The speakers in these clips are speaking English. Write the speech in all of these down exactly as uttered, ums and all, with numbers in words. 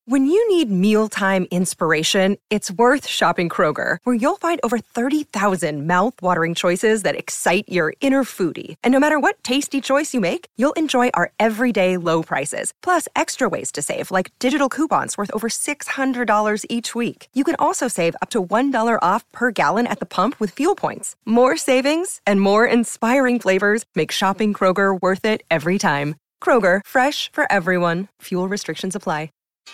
When you need mealtime inspiration, it's worth shopping Kroger, where you'll find over thirty thousand mouth-watering choices that excite your inner foodie. And no matter what tasty choice you make, you'll enjoy our everyday low prices, plus extra ways to save, like digital coupons worth over six hundred dollars each week. You can also save up to one dollar off per gallon at the pump with fuel points. More savings and more inspiring flavors make shopping Kroger worth it every time. Kroger, fresh for everyone. Fuel restrictions apply.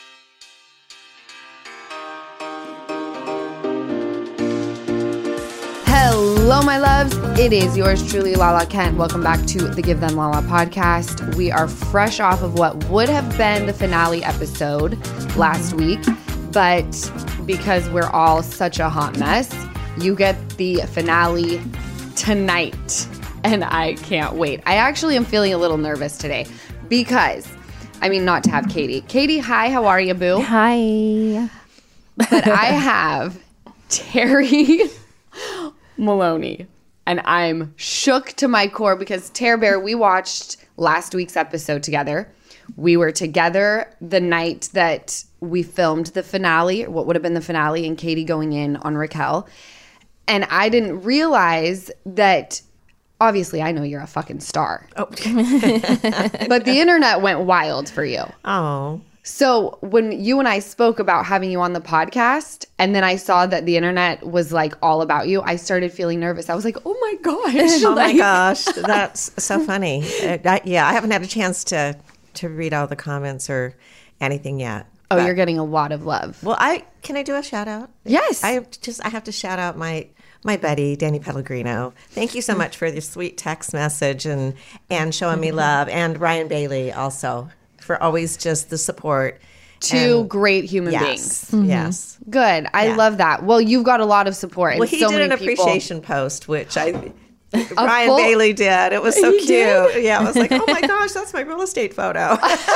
Hello, my loves. It is yours truly, Lala Kent. Welcome back to the Give Them Lala podcast. We are fresh off of what would have been the finale episode last week, but because we're all such a hot mess, you get the finale tonight, and I can't wait. I actually am feeling a little nervous today because, I mean, not to have Katie. Katie, hi, how are you, boo? Hi. But I have Terry Maloney, and I'm shook to my core because Tare Bear, we watched last week's episode together. We were together the night that we filmed the finale, what would have been the finale, and Katie going in on Raquel. And I didn't realize that, obviously, I know you're a fucking star. Oh. But the internet went wild for you. Oh. So when you and I spoke about having you on the podcast, and then I saw that the internet was like all about you, I started feeling nervous. I was like, oh my gosh. Oh like, my gosh. That's so funny. Uh, I, yeah, I haven't had a chance to, to read all the comments or anything yet. Oh, but, you're getting a lot of love. Well, I can I do a shout out? Yes. I just I have to shout out my my buddy, Danny Pellegrino. Thank you so much for your sweet text message and, and showing me love. And Ryan Bailey also, for always just the support. Two and, great human yes, beings. Mm-hmm. Yes. Good. I yeah. love that. Well, you've got a lot of support. Well, and he so did many an people. appreciation post, which I... Ryan full, Bailey did. It was so cute. Did? Yeah, I was like, oh my gosh, that's my real estate photo.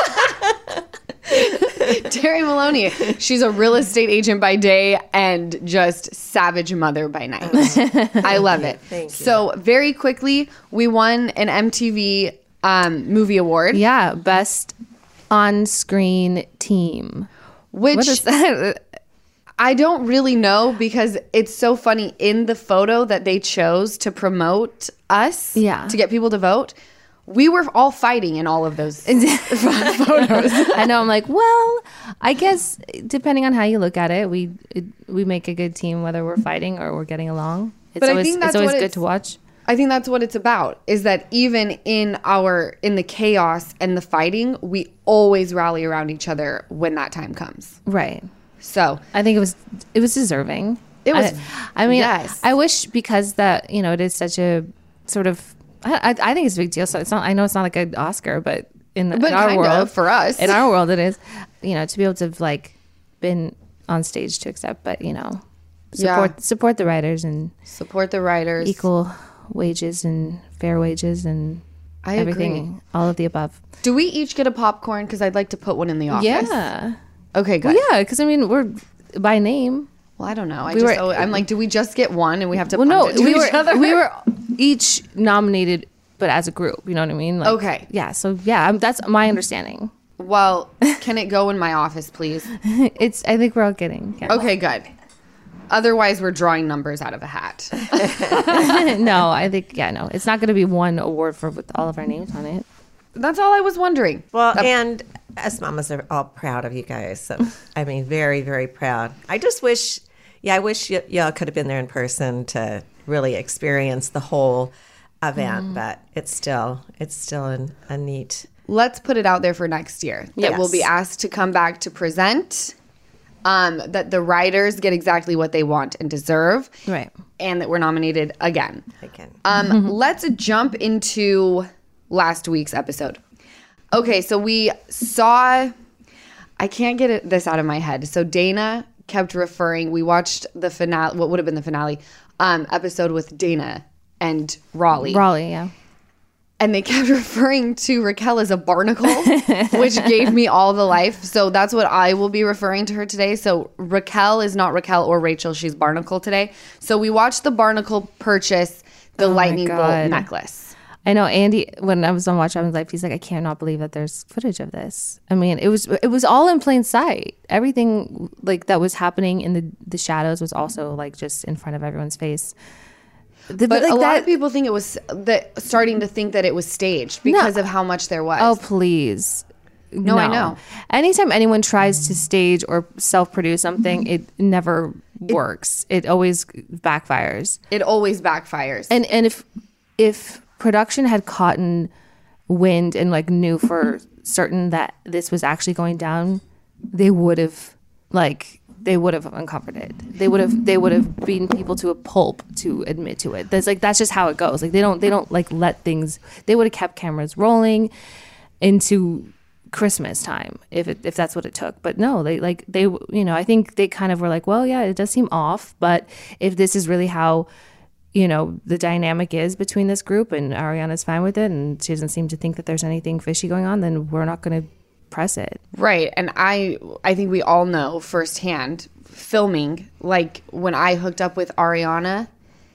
Terry Maloney. She's a real estate agent by day and just savage mother by night. Oh, I love it. Thank you. So very quickly, we won an M T V um, movie award. Yeah, best on-screen team. Which what is that? I don't really know because it's so funny in the photo that they chose to promote us, yeah. to get people to vote. We were all fighting in all of those photos. I know. I'm like, well, I guess depending on how you look at it, we it, we make a good team whether we're fighting or we're getting along. It's but always I think that's it's always what good it's, to watch. I think that's what it's about. Is that even in our in the chaos and the fighting, we always rally around each other when that time comes. Right. So I think it was it was deserving. It was. I, I mean, yes. I, I wish because that you know it is such a sort of. I, I think it's a big deal. So it's not. I know it's not like an Oscar, but in, but in our kind world, of, for us, in our world, it is. You know, to be able to have like been on stage to accept, but you know, support yeah. support the writers and support the writers, equal wages and fair wages and I everything, agree. all of the above. Do we each get a popcorn? Because I'd like to put one in the office. Yeah. Okay. Good. Well, yeah, because I mean we're by name. Well, I don't know. I We just, were- I'm like, do we just get one and we have to Well, punt no, it to we each were other? we were each nominated, but as a group. You know what I mean? Like, Okay. Yeah. So yeah, I'm, that's my understanding. Well, can it go in my office, please? It's. I think we're all getting. Yeah. Okay, good. Otherwise, we're drawing numbers out of a hat. No, I think yeah, no, it's not going to be one award for with all of our names on it. That's all I was wondering. Well, Uh, and us mamas are all proud of you guys. So, I mean, very, very proud. I just wish, yeah, I wish y- y'all could have been there in person to really experience the whole event. Mm. But it's still, it's still an, a neat. let's put it out there for next year that Yes. we'll be asked to come back to present. Um, that the writers get exactly what they want and deserve, Right. and that we're nominated again. Again. Um, let's jump into last week's episode. Okay, so we saw, I can't get it, this out of my head. So Dana kept referring, we watched the finale, what would have been the finale um, episode with Dana and Raleigh. Raleigh, yeah. And they kept referring to Raquel as a barnacle, which gave me all the life. So that's what I will be referring to her today. So Raquel is not Raquel or Rachel. She's Barnacle today. So we watched the Barnacle purchase the Oh my lightning bolt God. necklace. I know Andy, when I was on Watch Happens Live, he's like, I cannot believe that there's footage of this. I mean, it was it was all in plain sight. Everything like that was happening in the, the shadows was also like just in front of everyone's face. The, but like a lot that, of people think it was that starting to think that it was staged because No. of how much there was. oh, please. No, I know. Anytime anyone tries to stage or self-produce something, it never works. It always backfires. It always backfires. And and if if production had caught in wind and like knew for certain that this was actually going down, they would have like they would have uncovered it. They would have they would have beaten people to a pulp to admit to it. That's like that's just how it goes. Like they don't they don't like let things. They would have kept cameras rolling into Christmas time if it, if that's what it took. But no, they like they you know I think they kind of were like, well, yeah, it does seem off, but if this is really how you know the dynamic is between this group and Ariana's fine with it and she doesn't seem to think that there's anything fishy going on, then we're not going to press it. Right. And I I think we all know firsthand filming, like when I hooked up with Ariana,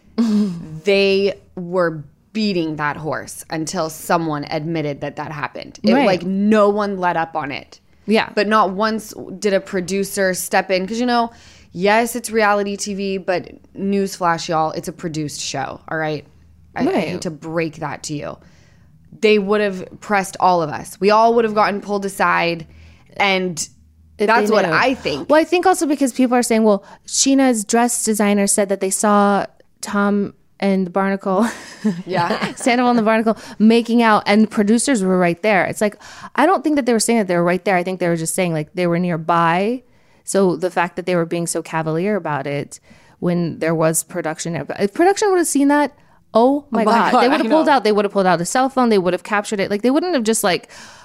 they were beating that horse until someone admitted that that happened. It, Right. Like no one let up on it. Yeah. But not once did a producer step in. Because, you know, yes, it's reality T V, but newsflash, y'all, it's a produced show. All right. I, I Right. hate to break that to you. They would have pressed all of us. We all would have gotten pulled aside. And If that's they what knew. I think. Well, I think also because people are saying, well, Sheena's dress designer said that they saw Tom and the Barnacle, Yeah. Sandoval and the Barnacle making out, and producers were right there. It's like, I don't think that they were saying that they were right there. I think they were just saying like they were nearby. So the fact that they were being so cavalier about it when there was production, if production would have seen that, oh my, my God, God, they would I have pulled know. out, they would have pulled out a cell phone, they would have captured it. Like they wouldn't have just like,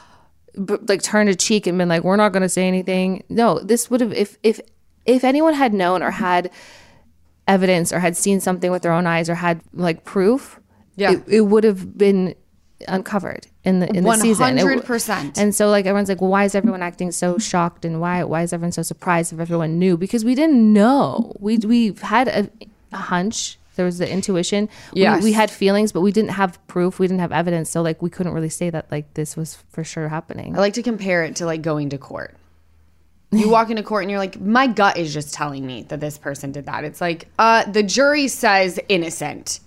b- like turned a cheek and been like, we're not going to say anything. No, this would have, if, if, if anyone had known or had evidence or had seen something with their own eyes or had like proof, Yeah. it, it would have been uncovered in the in the season. It w- one hundred percent. And so like everyone's like, well, why is everyone acting so shocked and why why is everyone so surprised if everyone knew? Because we didn't know. We we've had a, a hunch. There was the intuition. Yes. We, we had feelings, but we didn't have proof. We didn't have evidence. So like we couldn't really say that like this was for sure happening. I like to compare it to like going to court. You walk into court and you're like, my gut is just telling me that this person did that. It's like, uh, the jury says innocent.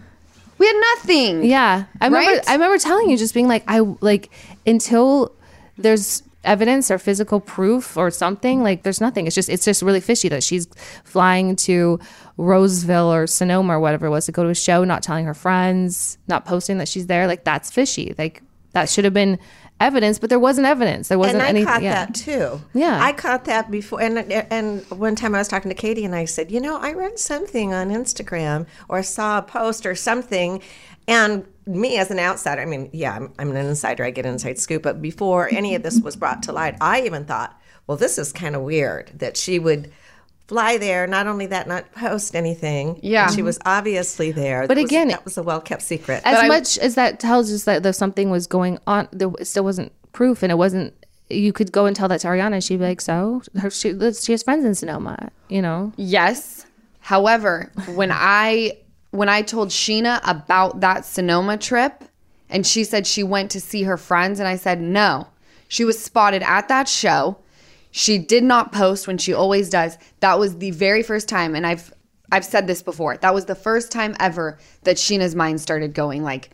We had nothing. Yeah, I remember. Right? I remember telling you, just being like, I like until there's evidence or physical proof or something. Like, there's nothing. It's just, it's just really fishy that she's flying to Roseville or Sonoma or whatever it was to go to a show, not telling her friends, not posting that she's there. Like, that's fishy. Like, that should have been evidence, but there wasn't evidence. There wasn't and I anything. caught yeah. that too. Yeah. I caught that before. And and one time I was talking to Katie and I said, you know, I read something on Instagram or saw a post or something. And me as an outsider, I mean, yeah, I'm, I'm an insider. I get inside scoop. But before any of this was brought to light, I even thought, well, this is kind of weird that she would fly there. Not only that, not post anything. Yeah. And she was obviously there. But That was- again- that was a well-kept secret. As I- much as that tells us that there's something was going on, there still wasn't proof, and it wasn't. You could go and tell that to Ariana, and she'd be like, "So, her, she, she has friends in Sonoma, you know." Yes. However, when I when I told Sheena about that Sonoma trip, and she said she went to see her friends, and I said no, she was spotted at that show. She did not post when she always does. That was the very first time, and I've I've said this before. That was the first time ever that Sheena's mind started going like,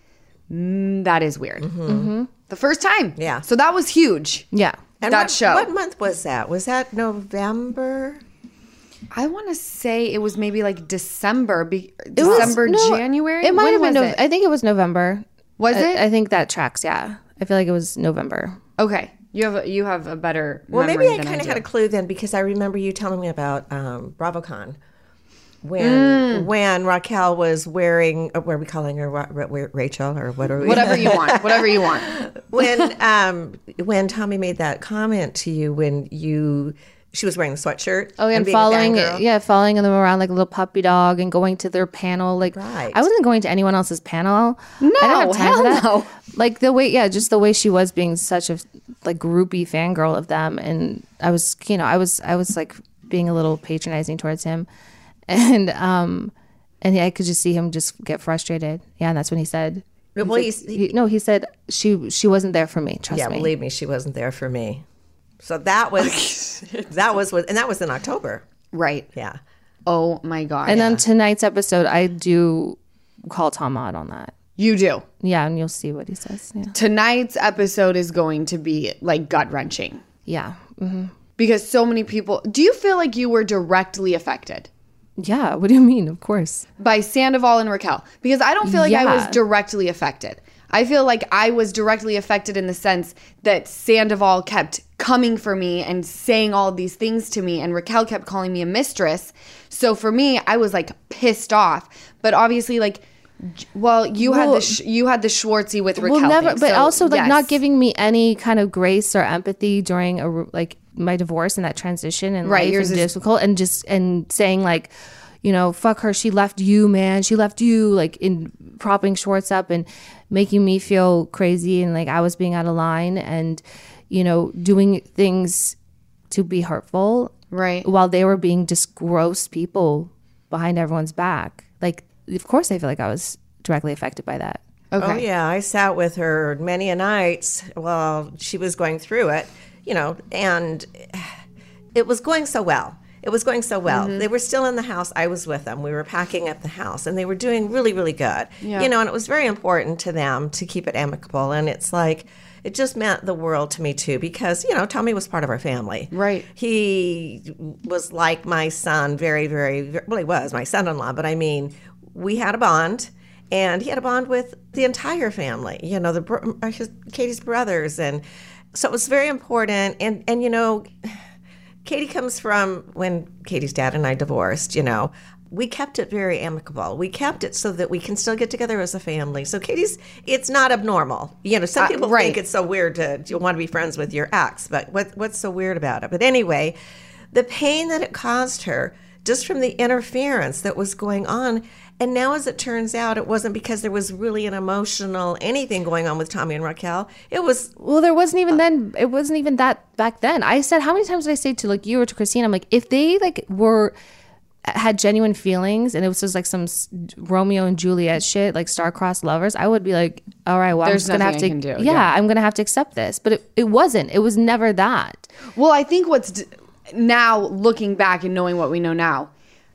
mm, that is weird. Mm-hmm. The first time. Yeah. So that was huge. Yeah, And that what, show. What month was that? Was that November? I want to say it was maybe like December, be, was- December, no, January. It might When have been. was Nov- it? I think it was November. Was I, it? I think that tracks. Yeah, I feel like it was November. Okay, you have a, you have a better. Well, memory maybe I than kind of do. had a clue then because I remember you telling me about um, BravoCon when when Raquel was wearing. Uh, what are we calling her? Ra- Ra- Rachel or what are we? Whatever you want, whatever you want. when um, when Tommy made that comment to you when you she was wearing the sweatshirt. Oh, yeah, and being a following, fangirl. yeah, following them around like a little puppy dog and going to their panel. Like, Right. I wasn't going to anyone else's panel. No, I didn't have time hell for that. no. Like the way, yeah, just the way she was being such a like groupie fangirl of them, and I was, you know, I was, I was like being a little patronizing towards him, and um, and yeah, I could just see him just get frustrated. Yeah, and that's when he said, Well, he's, He, no, he said she she wasn't there for me. Trust yeah, me. believe me, she wasn't there for me. So that was that was what, and that was in October. Right. Yeah. Oh my God. And on tonight's episode, I do call Tom out on that. You do. Yeah, and you'll see what he says. Yeah. Tonight's episode is going to be like gut wrenching Yeah. hmm because so many people. Do you feel like you were directly affected Yeah. What do you mean? Of course. by Sandoval and Raquel? Because I don't feel like I was Yeah. directly affected. I feel like I was directly affected in the sense that Sandoval kept coming for me and saying all of these things to me, and Raquel kept calling me a mistress. So for me, I was like pissed off. But obviously, like, j- well, you had Well- the sh- you had the Schwartzy with Raquel. Well, never. thing, But so, also, like, yes. not giving me any kind of grace or empathy during a like my divorce and that transition and Right, life yours and is- difficult, and just and saying like, you know, fuck her. She left you, man. She left you. Like in propping Schwartz up and making me feel crazy and like I was being out of line and, you know, doing things to be hurtful. Right. While they were being just gross people behind everyone's back. Like, of course, I feel like I was directly affected by that. Okay. Oh yeah, I sat with her many a nights while she was going through it, you know, and it was going so well. It was going so well. Mm-hmm. They were still in the house. I was with them. We were packing up the house, and they were doing really, really good. Yeah. You know, and it was very important to them to keep it amicable. And it's like, it just meant the world to me too, because you know, Tommy was part of our family. Right. He was like my son, very, very, very well, he was my son-in-law. But I mean, we had a bond. And he had a bond with the entire family, you know, the bro- his, Katie's brothers. And so it was very important. And, and, you know, Katie comes from when Katie's dad and I divorced, you know, we kept it very amicable. We kept it so that we can still get together as a family. So Katie's, it's not abnormal. You know, some Uh, people right. think it's so weird to you want to be friends with your ex, but what, what's so weird about it? But anyway, the pain that it caused her just from the interference that was going on. And now, as it turns out, it wasn't because there was really an emotional anything going on with Tommy and Raquel. It was, Well, there wasn't even then. It wasn't even that back then. I said, how many times did I say to like you or to Christine? I'm like, if they like were had genuine feelings and it was just like some s- Romeo and Juliet shit, like star-crossed lovers, I would be like, all right, well, There's I'm just gonna have nothing to, I can do, yeah, yeah. I'm gonna have to accept this. But it, it wasn't. It was never that. Well, I think what's d- now looking back and knowing what we know now,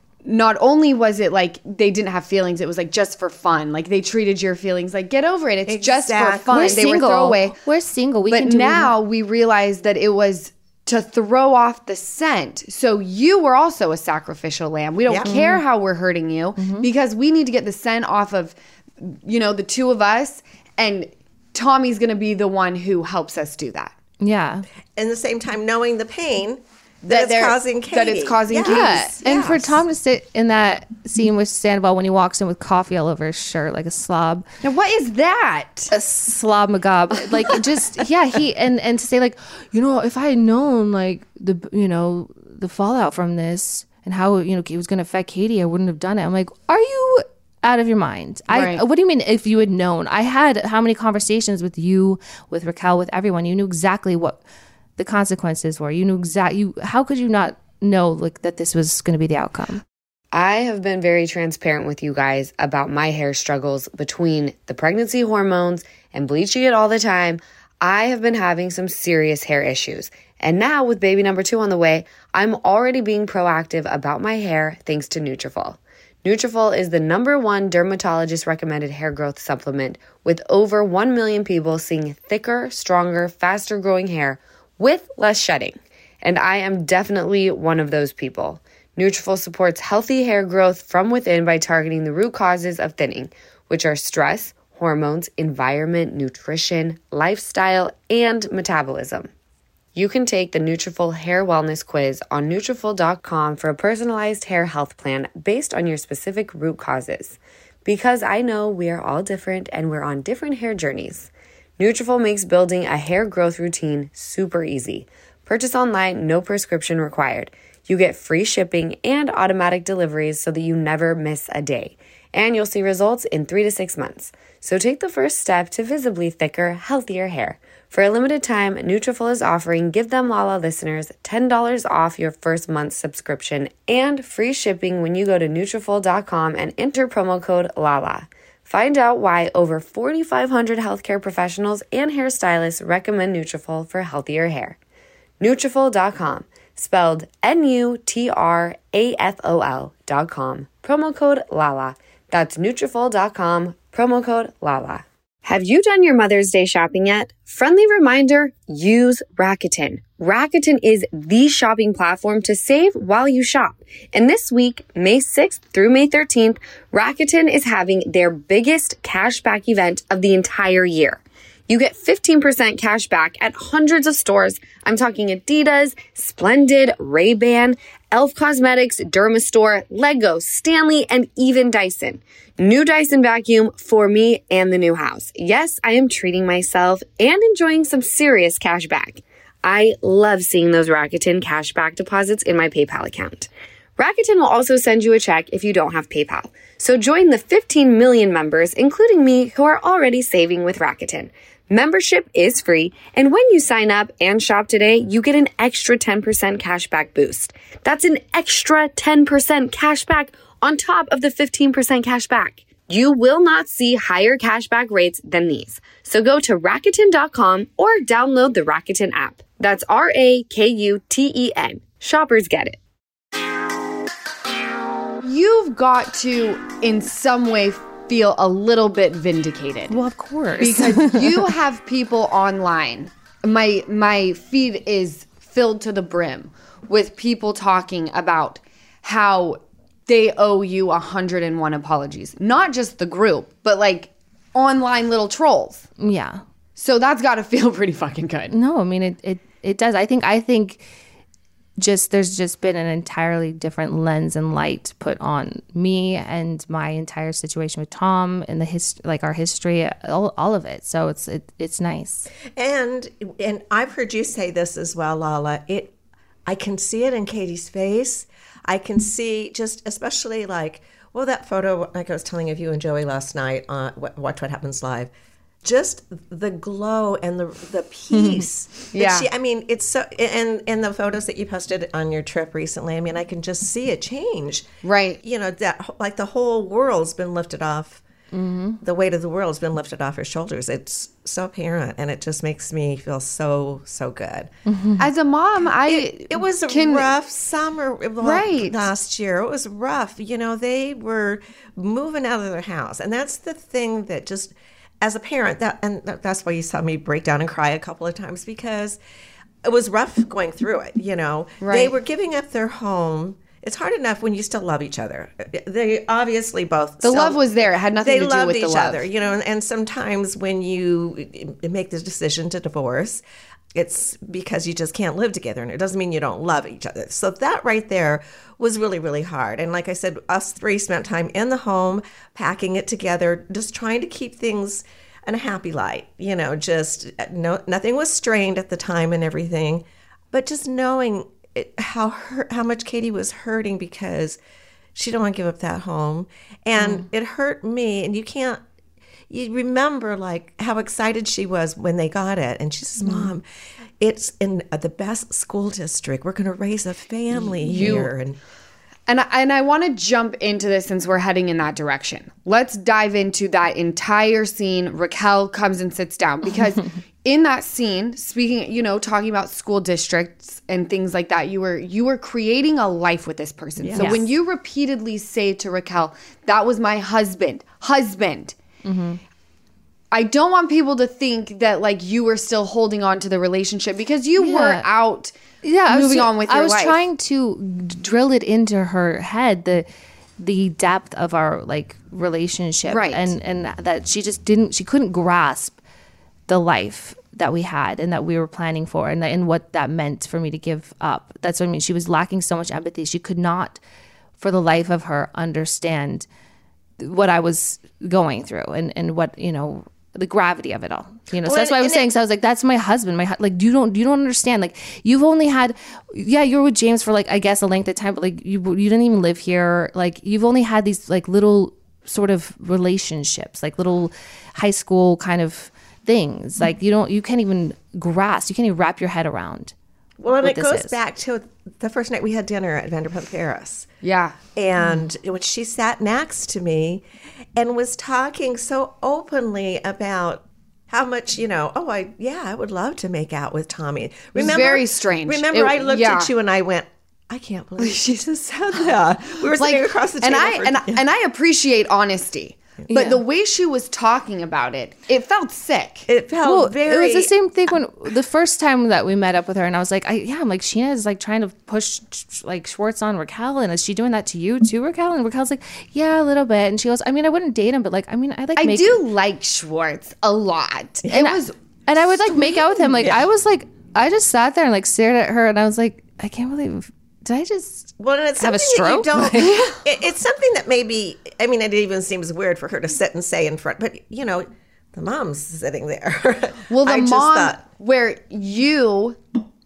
not only was it like they didn't have feelings, it was like just for fun. Like they treated your feelings like, get over it. It's just for Exactly. fun. We're they single. were throwaway. We're single. We but can do now we realize that it was to throw off the scent. So you were also a sacrificial lamb. We don't Yeah. care how we're hurting you because we need to get the scent off of, you know, the two of us. And Tommy's going to be the one who helps us do that. Yeah. at the same time, knowing the pain that, That it's they're- causing Katie. that it's causing Katie. Yes, Yeah. And for yes. Tom to sit in that scene with Sandoval when he walks in with coffee all over his shirt, like a slob, Now, what is that? a slob magob, like it just, yeah, he, and, and to say like, you know, if I had known like the, you know, the fallout from this and how, you know, it was going to affect Katie, I wouldn't have done it. I'm like, are you out of your mind? Right. I, what do you mean if you had known? I had how many conversations with you, with Raquel, with everyone. You knew exactly what the consequences were. You knew exactly, you, how could you not know like that this was going to be the outcome? I have been very transparent with you guys about my hair struggles between the pregnancy hormones and bleaching it all the time. I have been having some serious hair issues. And now with baby number two on the way, I'm already being proactive about my hair thanks to Nutrafol. Nutrafol is the number one dermatologist recommended hair growth supplement with over one million people seeing thicker, stronger, faster growing hair with less shedding. And I am definitely one of those people. Nutrafol supports healthy hair growth from within by targeting the root causes of thinning, which are stress, hormones, environment, nutrition, lifestyle, and metabolism. You can take the Nutrafol Hair Wellness Quiz on Nutrafol dot com for a personalized hair health plan based on your specific root causes. Because I know we are all different and we're on different hair journeys. Nutrafol makes building a hair growth routine super easy. Purchase online, no prescription required. You get free shipping and automatic deliveries so that you never miss a day. And you'll see results in three to six months. So take the first step to visibly thicker, healthier hair. For a limited time, Nutrafol is offering Give Them Lala listeners ten dollars off your first month's subscription and free shipping when you go to Nutrafol dot com and enter promo code LALA. Find out why over forty-five hundred healthcare professionals and hairstylists recommend Nutrafol for healthier hair. Nutrafol dot com, spelled N U T R A F O L dot com, promo code LALA. That's Nutrafol dot com, promo code LALA. Have you done your Mother's Day shopping yet? Friendly reminder, use Rakuten. Rakuten is the shopping platform to save while you shop. And this week, May sixth through May thirteenth, Rakuten is having their biggest cashback event of the entire year. You get fifteen percent cash back at hundreds of stores. I'm talking Adidas, Splendid, Ray-Ban, e l f Cosmetics, Dermastore, Lego, Stanley, and even Dyson. New Dyson vacuum for me and the new house. Yes, I am treating myself and enjoying some serious cash back. I love seeing those Rakuten cashback deposits in my PayPal account. Rakuten will also send you a check if you don't have PayPal. So join the fifteen million members, including me, who are already saving with Rakuten. Membership is free, and when you sign up and shop today, you get an extra ten percent cashback boost. That's an extra ten percent cashback on top of the fifteen percent cashback. You will not see higher cashback rates than these. So go to Rakuten dot com or download the Rakuten app. That's R A K U T E N. Shoppers get it. You've got to, in some way, feel a little bit vindicated. Well, of course. Because you have people online. My my feed is filled to the brim with people talking about how they owe you one hundred one apologies. Not just the group, but like online little trolls. Yeah. So that's got to feel pretty fucking good. No, I mean, it, it, it does. I think, I think just, there's just been an entirely different lens and light put on me and my entire situation with Tom and the hist- like our history, all, all of it. So it's, it, it's nice. And, and I've heard you say this as well, Lala. It, I can see it in Katie's face. I can see just especially like, well, that photo, like I was telling of you and Joey last night on Watch What Happens Live, just the glow and the the peace. that Yeah. she, I mean, it's so, and, and the photos that you posted on your trip recently, I mean, I can just see a change. Right. You know, that like the whole world's been lifted off. Mm-hmm. The weight of the world's been lifted off her shoulders. It's so apparent, and it just makes me feel so, so good. Mm-hmm. As a mom, I It, it was a can, rough summer Right. last year. It was rough. You know, they were moving out of their house. And that's the thing that just, as a parent, that and that's why you saw me break down and cry a couple of times, because it was rough going through it, you know. Right. They were giving up their home. It's hard enough when you still love each other. They obviously both... The still, love was there. It had nothing they to do loved with each the love. other, you know, and, and sometimes when you make the decision to divorce, it's because you just can't live together, and it doesn't mean you don't love each other. So that right there was really, really hard. And like I said, us three spent time in the home, packing it together, just trying to keep things in a happy light. You know, just no, nothing was strained at the time and everything, but just knowing it, how hurt, how much Katie was hurting because she didn't want to give up that home, and mm. it hurt me. And you can't. You remember like how excited she was when they got it, and she says, "Mom, it's in the best school district. We're going to raise a family You, here." And and I, and I want to jump into this since we're heading in that direction. Let's dive into that entire scene. Raquel comes and sits down because in that scene, speaking, you know, talking about school districts and things like that, you were you were creating a life with this person. Yes. So when you repeatedly say to Raquel, "That was my husband, husband." Mm-hmm. I don't want people to think that like you were still holding on to the relationship because you Yeah. were out yeah, moving I was, on with your I was life. trying to drill it into her head, the the depth of our like relationship, Right. and and that she just didn't, she couldn't grasp the life that we had and that we were planning for, and and what that meant for me to give up. That's what I mean. She was lacking so much empathy. She could not, for the life of her, understand what I was going through and and what, you know, the gravity of it all, you know. So Well, that's why I was and saying. it- So I was like, "That's my husband. My hu- like, you don't, you don't understand. Like, you've only had, yeah, you're with James for like, I guess, a length of time, but like, you, you didn't even live here. Like, you've only had these like little sort of relationships, like little high school kind of things. Like, you don't, you can't even grasp, you can't even wrap your head around Well, and what it this goes is. back to the first night we had dinner at Vanderpump Paris. Yeah. And when she sat next to me and was talking so openly about how much, you know, oh, I, yeah, I would love to make out with Tommy. was very strange. Remember, It- I looked yeah. at you and I went, I can't believe she just said that. We were sitting across the and table. I for- and, I- and I appreciate honesty, but Yeah. the way she was talking about it, it felt sick. it felt Well, very. it was the same thing when the first time that we met up with her, and I was like, I, yeah, I'm like, Sheena is like trying to push like Schwartz on Raquel, and is she doing that to you too, Raquel? And Raquel's like, yeah, a little bit, and she goes, I mean, I wouldn't date him, but like, I mean, I like I make, do like Schwartz a lot. It and was I, and I would like make out with him. Like I was like, I just sat there and like stared at her, and I was like, I can't believe. Did I just Well, and it's have a something that stroke? you don't. it, it's something that maybe. I mean, it even seems weird for her to sit and say in front, but you know, the mom's sitting there. Well, the I just mom thought, where you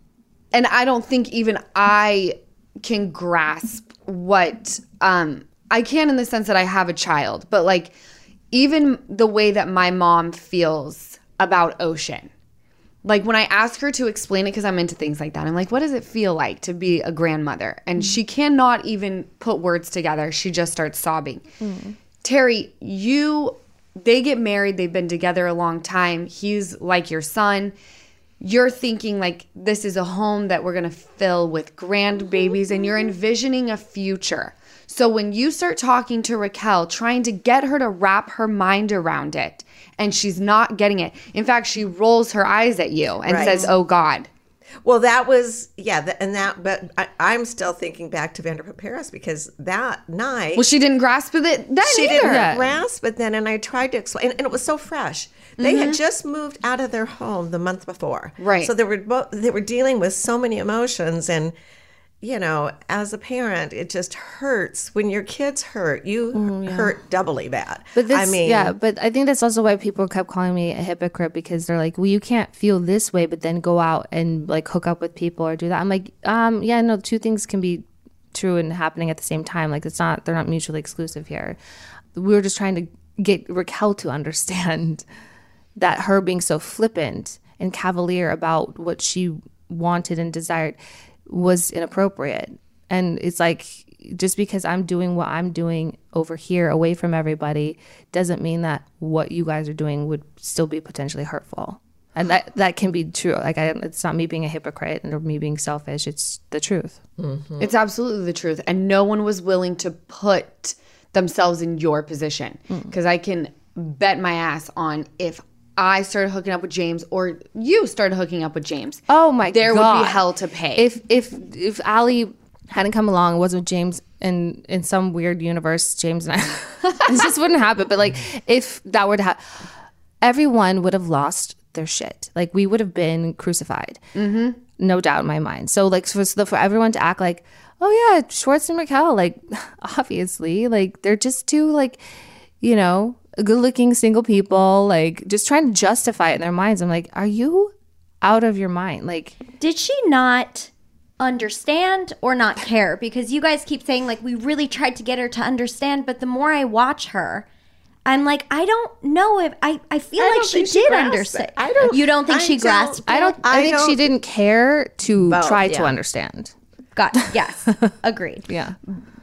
and I don't think even I can grasp what um I can in the sense that I have a child, but like even the way that my mom feels about Ocean. Like when I ask her to explain it, because I'm into things like that, I'm like, what does it feel like to be a grandmother? And she cannot even put words together. She just starts sobbing. Mm. Terry, you, they get married. They've been together a long time. He's like your son. You're thinking like this is a home that we're going to fill with grandbabies, and you're envisioning a future. So when you start talking to Raquel, trying to get her to wrap her mind around it, and she's not getting it. In fact, she rolls her eyes at you and Right. says, oh God. well, that was yeah, th- and that. But I, I'm still thinking back to Vanderpump Paris because that night. Well, she didn't grasp it then she either. didn't Yeah. grasp it then, and I tried to explain, and it was so fresh. They Mm-hmm. had just moved out of their home the month before, Right. So they were bo- they were dealing with so many emotions, and you know, as a parent, it just hurts when your kids hurt. You hurt doubly bad. But this, I mean, yeah, but I think that's also why people kept calling me a hypocrite, because they're like, well, you can't feel this way, but then go out and like hook up with people or do that. I'm like, um, yeah, no, two things can be true and happening at the same time. Like it's not, they're not mutually exclusive here. We were just trying to get Raquel to understand that her being so flippant and cavalier about what she wanted and desired was inappropriate. And it's like, just because I'm doing what I'm doing over here away from everybody doesn't mean that what you guys are doing would still be potentially hurtful. And that that can be true. Like I, it's not me being a hypocrite or me being selfish. It's the truth. It's absolutely the truth. And no one was willing to put themselves in your position. Because I can bet my ass on if I started hooking up with James or you started hooking up with James. Oh my there god, would be hell to pay. If if if Allie hadn't come along, was with James in in some weird universe, James and I, this just wouldn't happen. But like, if that were to happen, everyone would have lost their shit. Like we would have been crucified, mm-hmm. no doubt in my mind. So like for so for everyone to act like, oh yeah, Schwartz and Raquel, like obviously, like they're just two like, you know, good-looking single people, like just trying to justify it in their minds. I'm like, are you out of your mind? Like, Did she not understand or not care? Because you guys keep saying like we really tried to get her to understand, but the more I watch her, I'm like, I don't know if I, I feel I like don't she think she did grasped understand. it. I don't- You don't think I she don't- grasped I don't. it? I, I think she don't- didn't care to Both, try to yeah. understand. Got yes, agreed. Yeah.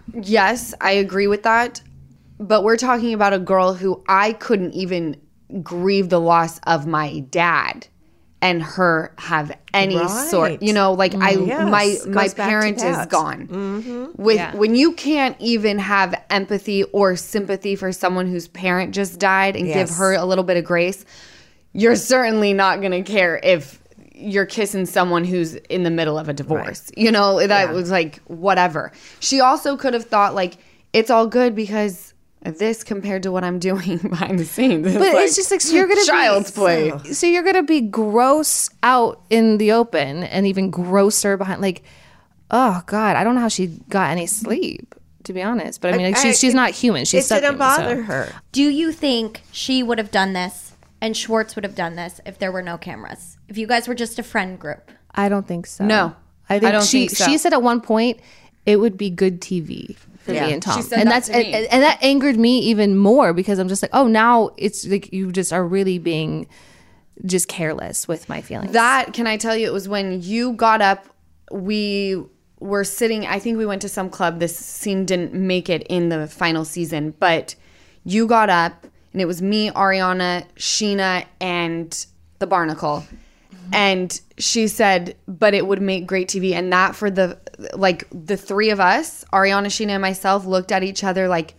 yes, I agree with that. But we're talking about a girl who I couldn't even grieve the loss of my dad and her have any Right. sort, you know, like I, Yes, my, goes my back to parent is that. gone. Mm-hmm. With Yeah. when you can't even have empathy or sympathy for someone whose parent just died and give Yes. her a little bit of grace, you're certainly not going to care if you're kissing someone who's in the middle of a divorce. You know, that was like whatever. She also could have thought like it's all good because this compared to what I'm doing behind the scenes. It's But like it's just like so you're gonna child's be, play. So you're gonna be gross out in the open and even grosser behind. Like, oh god, I don't know how she got any sleep. To be honest, but I mean, like I- she's she's not human. She's it didn't subhuman, bother so. her. Do you think she would have done this and Schwartz would have done this if there were no cameras? If you guys were just a friend group? I don't think so. No, I think I don't she think so. she said at one point it would be good T V for Yeah. me and Tom, She said and that that's to and, me. and, and that angered me even more because I'm just like, oh, now it's like you just are really being just careless with my feelings. That, can I tell you, it was when you got up we were sitting, I think we went to some club. This scene didn't make it in the final season, but you got up and it was me, Ariana, Sheena, and the Barnacle. Mm-hmm. And she said, but it would make great T V. And that for the, like the three of us, Ariana, Sheena, and myself looked at each other like,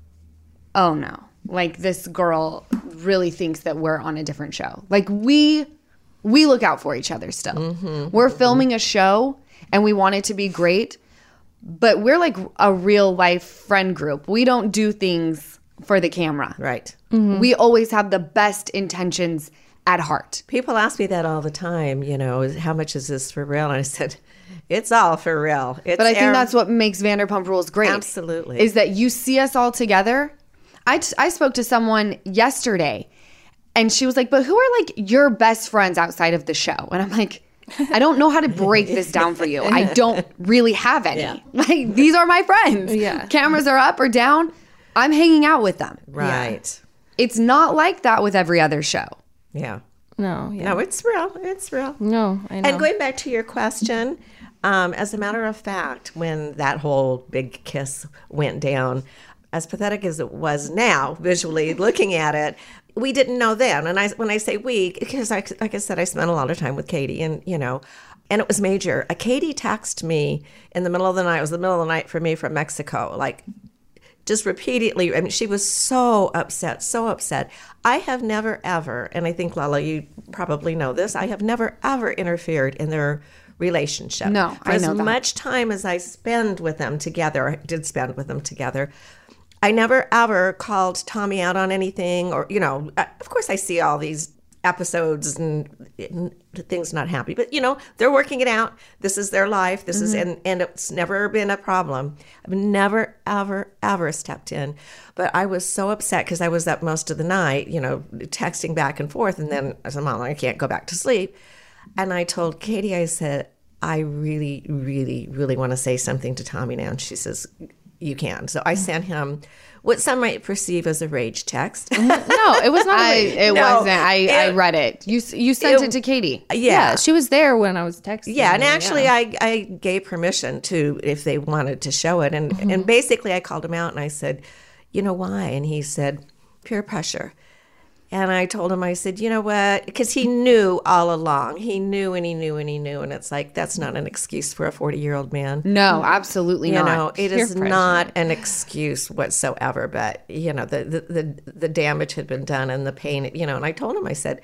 oh no, like this girl really thinks that we're on a different show. Like we, we look out for each other still. Mm-hmm. We're filming a show and we want it to be great, but we're like a real life friend group. We don't do things for the camera. Right. Mm-hmm. We always have the best intentions at heart. People ask me that all the time, you know, how much is this for real? And I said, it's all for real. It's but I think air- that's what makes Vanderpump Rules great. Absolutely. Is that you see us all together. I, t- I spoke to someone yesterday and she was like, but who are like your best friends outside of the show? And I'm like, I don't know how to break this down for you. I don't really have any. Yeah. Like, these are my friends. Yeah. Cameras are up or down. I'm hanging out with them. Right. Yeah. It's not like that with every other show. Yeah. No. Yeah. No, it's real. It's real. No, I know. And going back to your question, um, as a matter of fact, when that whole big kiss went down, as pathetic as it was now, visually looking at it, we didn't know then. And I, when I say we, because I, like I said, I spent a lot of time with Katie, and you know, and it was major. A Katie texted me in the middle of the night. It was the middle of the night for me from Mexico, like just repeatedly. I mean, she was so upset, so upset. I have never ever, and I think Lala, you probably know this. I have never ever interfered in their relationship. No, for I as know that. much time as I spend with them together, I did spend with them together. I never ever called Tommy out on anything, or, you know, of course I see all these episodes and, and things not happy, but, you know, they're working it out. This is their life. This mm-hmm. is, and, and it's never been a problem. I've never, ever, ever stepped in. But I was so upset because I was up most of the night, you know, texting back and forth. And then I said, Mom, I can't go back to sleep. And I told Katie, I said, I really, really, really want to say something to Tommy now. And she says, you can. So I sent him what some might perceive as a rage text. No, it was not. I, a rage. it No, wasn't. I, it- I read it. You you sent it, It- to Katie. Yeah. Yeah, she was there when I was texting. Yeah, and her, actually, yeah. I, I gave permission to, if they wanted to show it. And, Mm-hmm. and basically, I called him out and I said, you know why? And he said, peer pressure. And I told him, I said, you know what? Because he knew all along. He knew and he knew and he knew. And it's like, that's not an excuse for a forty-year-old man. No, absolutely You not. know, it Peer is pressure. not an excuse whatsoever. But, you know, the, the, the, the damage had been done and the pain, you know. And I told him, I said,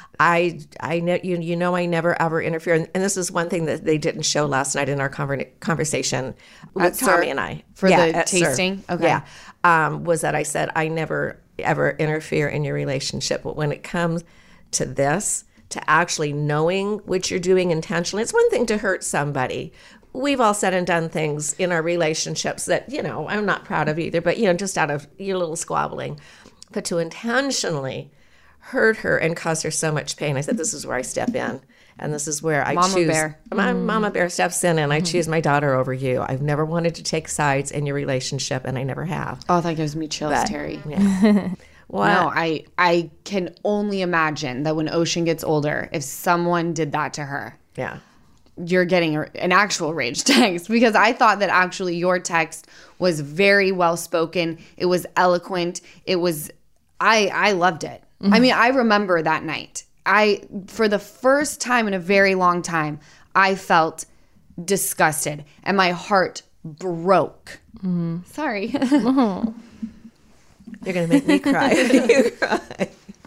I, I know, you, you know, I never ever interfere. And, and this is one thing that they didn't show last night in our conver- conversation with At Sir? Tommy and I. For Yeah, the at Sir. tasting? Okay. Yeah. Um, was that I said, I never ever interfere in your relationship. But when it comes to this, to actually knowing what you're doing intentionally, it's one thing to hurt somebody. We've all said and done things in our relationships that, you know, I'm not proud of either, but, you know, just out of your little squabbling. But to intentionally hurt her and cause her so much pain, I said, this is where I step in. And this is where I Mama choose. bear. My Mama Bear steps in, and I choose my daughter over you. I've never wanted to take sides in your relationship, and I never have. Oh, that gives me chills, But, Terry. Yeah. Well, No, I I can only imagine that when Ocean gets older, if someone did that to her, yeah. you're getting a- an actual rage text, because I thought that actually your text was very well spoken. It was eloquent. It was, I I loved it. I mean, I remember that night. I, for the first time in a very long time, I felt disgusted and my heart broke. Sorry. You're going to make me cry. You cry.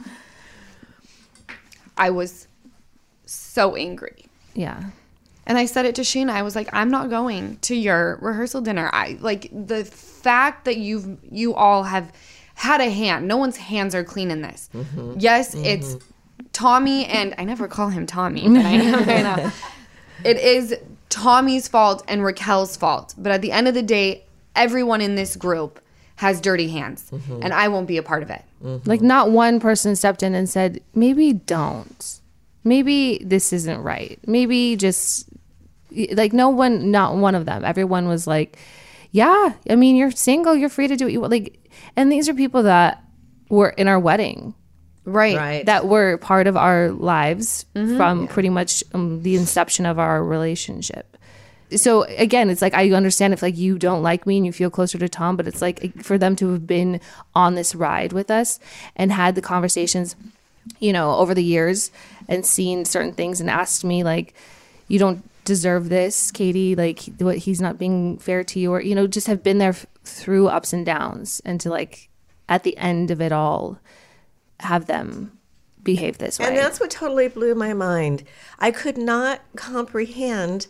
I was so angry. Yeah. And I said it to Sheena. I was like, I'm not going to your rehearsal dinner. I like the fact that you've you all have had a hand. No one's hands are clean in this. Mm-hmm. Yes, mm-hmm. It's Tommy, and I never call him Tommy, but I am right now. It is Tommy's fault and Raquel's fault. But at the end of the day, everyone in this group has dirty hands, mm-hmm. and I won't be a part of it. Mm-hmm. Like, not one person stepped in and said, maybe don't. Maybe this isn't right. Maybe just, like, no one, not one of them. Everyone was like, yeah, I mean, you're single. You're free to do what you want. Like, and these are people that were in our wedding. Right. Right. That were part of our lives mm-hmm. from yeah. pretty much um, the inception of our relationship. So again, it's like, I understand if like you don't like me and you feel closer to Tom, but it's like for them to have been on this ride with us and had the conversations, you know, over the years and seen certain things and asked me like, you don't deserve this, Katie, like what, he's not being fair to you, or, you know, just have been there f- through ups and downs, and to like at the end of it all have them behave this way. And that's what totally blew my mind. I could not comprehend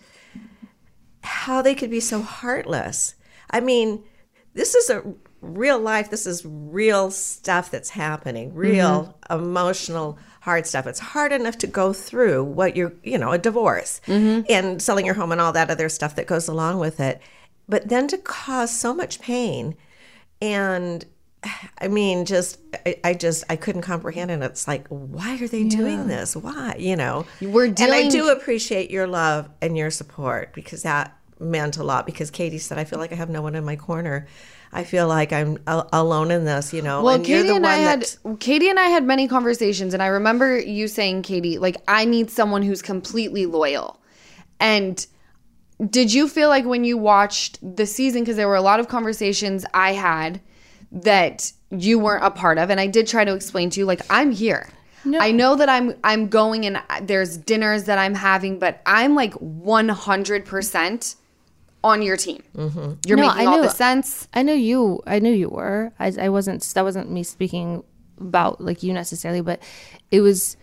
how they could be so heartless. I mean, this is a real life, this is real stuff that's happening, real mm-hmm. emotional, hard stuff. It's hard enough to go through what you're, you know, a divorce mm-hmm. and selling your home and all that other stuff that goes along with it. But then to cause so much pain, and I mean, just, I, I just, I couldn't comprehend it. It's like, why are they yeah. doing this? Why, you know? We're dealing- and I do appreciate your love and your support, because that meant a lot, because Katie said, I feel like I have no one in my corner. I feel like I'm a- alone in this, you know. Well, and Katie you're the and one I had that... Katie and I had many conversations, and I remember you saying, Katie, like, I need someone who's completely loyal. And did you feel like when you watched the season, because there were a lot of conversations I had that you weren't a part of, and I did try to explain to you, like, I'm here. No. I know that I'm I'm going, and there's dinners that I'm having, but I'm like one hundred percent on your team. Mm-hmm. You're no, making I all knew, the sense. I knew you. I knew you were. I, I wasn't. That wasn't me speaking about like you necessarily, but it was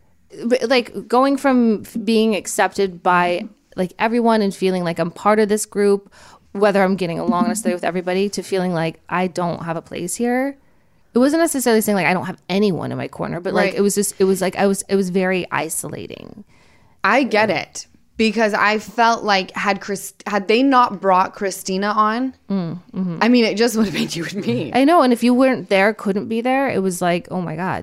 like going from being accepted by like everyone and feeling like I'm part of this group, whether I'm getting along necessarily with everybody, to feeling like I don't have a place here. It wasn't necessarily saying like I don't have anyone in my corner, but like right. it was just it was like I was it was very isolating. I get it. Because I felt like had Christ- had they not brought Christina on, mm, mm-hmm. I mean, it just would have been you and me. I know, and if you weren't there, couldn't be there, it was like, oh my God.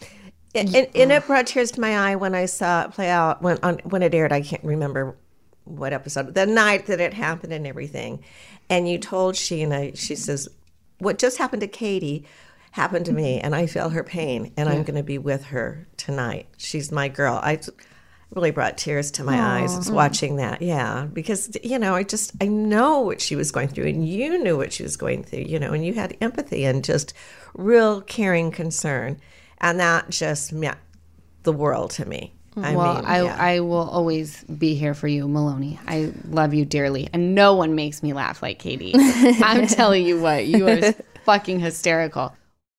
And, and, and it brought tears to my eye when I saw it play out, when on, when it aired. I can't remember what episode, the night that it happened and everything. And you told Sheena, she says, what just happened to Katie happened to me, and I feel her pain, and yeah. I'm going to be with her tonight. She's my girl. I... really brought tears to my Aww. eyes watching that. Yeah, because, you know, I just, I know what she was going through, and you knew what she was going through, you know, and you had empathy and just real caring concern. And that just meant the world to me. I well, mean, I, yeah. I will always be here for you, Maloney. I love you dearly. And no one makes me laugh like Katie. I'm telling you what, you are fucking hysterical.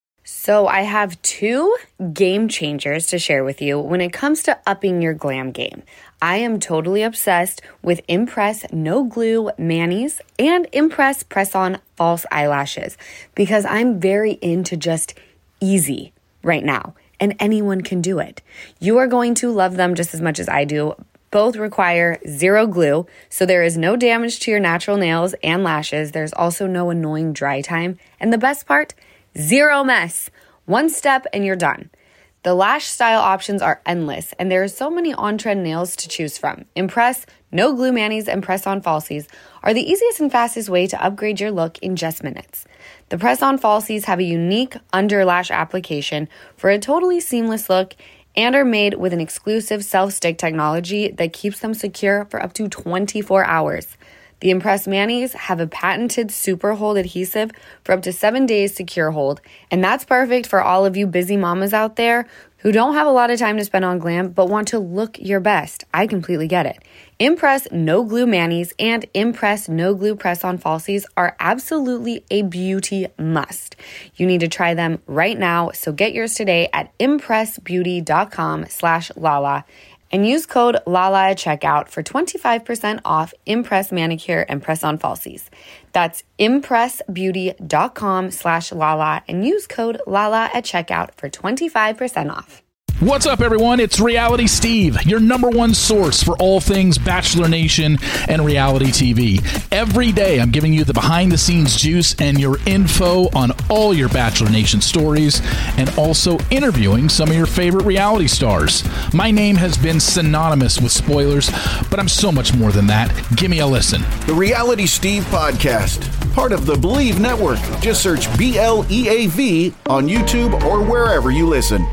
So I have two game changers to share with you when it comes to upping your glam game. I am totally obsessed with Impress No Glue Manis and Impress Press-On False Eyelashes, because I'm very into just easy right now, and anyone can do it. You are going to love them just as much as I do. Both require zero glue, so there is no damage to your natural nails and lashes. There's also no annoying dry time. And the best part, zero mess. One step and you're done. The lash style options are endless, and there are so many on-trend nails to choose from. Impress No Glue Manis and Press-On Falsies are the easiest and fastest way to upgrade your look in just minutes. The Press-On Falsies have a unique under lash application for a totally seamless look and are made with an exclusive self-stick technology that keeps them secure for up to twenty-four hours. The Impress Manis have a patented super hold adhesive for up to seven days secure hold, and that's perfect for all of you busy mamas out there who don't have a lot of time to spend on glam but want to look your best. I completely get it. Impress No Glue Manis and Impress No Glue Press-On Falsies are absolutely a beauty must. You need to try them right now, so get yours today at impressbeauty.com slash Lala. And use code LALA at checkout for twenty-five percent off Impress Manicure and Press-On Falsies. That's impressbeauty.com slash Lala and use code LALA at checkout for twenty-five percent off. What's up, everyone? It's Reality Steve, your number one source for all things Bachelor Nation and reality T V. Every day, I'm giving you the behind-the-scenes juice and your info on all your Bachelor Nation stories, and also interviewing some of your favorite reality stars. My name has been synonymous with spoilers, but I'm so much more than that. Give me a listen. The Reality Steve Podcast, part of the Believe Network. Just search B L E A V on YouTube or wherever you listen.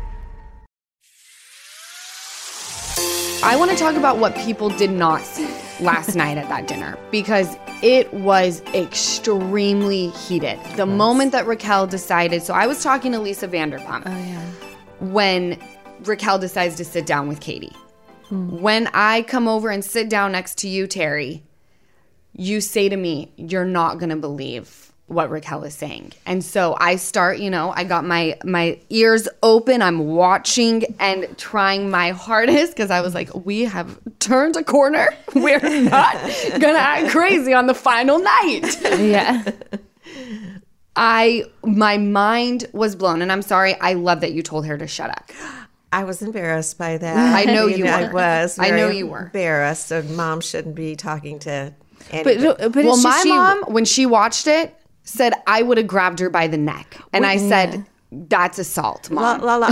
I want to talk about what people did not see. last night at that dinner because it was extremely heated. The moment that Raquel decided, so I was talking to Lisa Vanderpump. Oh, yeah. When Raquel decides to sit down with Katie. Hmm. When I come over and sit down next to you, Terry, you say to me, you're not going to believe what Raquel is saying. And so I start, you know, I got my my ears open. I'm watching and trying my hardest because I was like, we have turned a corner. We're not going to act crazy on the final night. Yeah. I, my mind was blown. And I'm sorry. I love that you told her to shut up. I was embarrassed by that. I know you were. I was. I very know you were. Embarrassed. So mom shouldn't be talking to anybody. But, but well, it's my just she, mom, when she watched it, said I would have grabbed her by the neck. And I said, that's assault, Mom. Lala,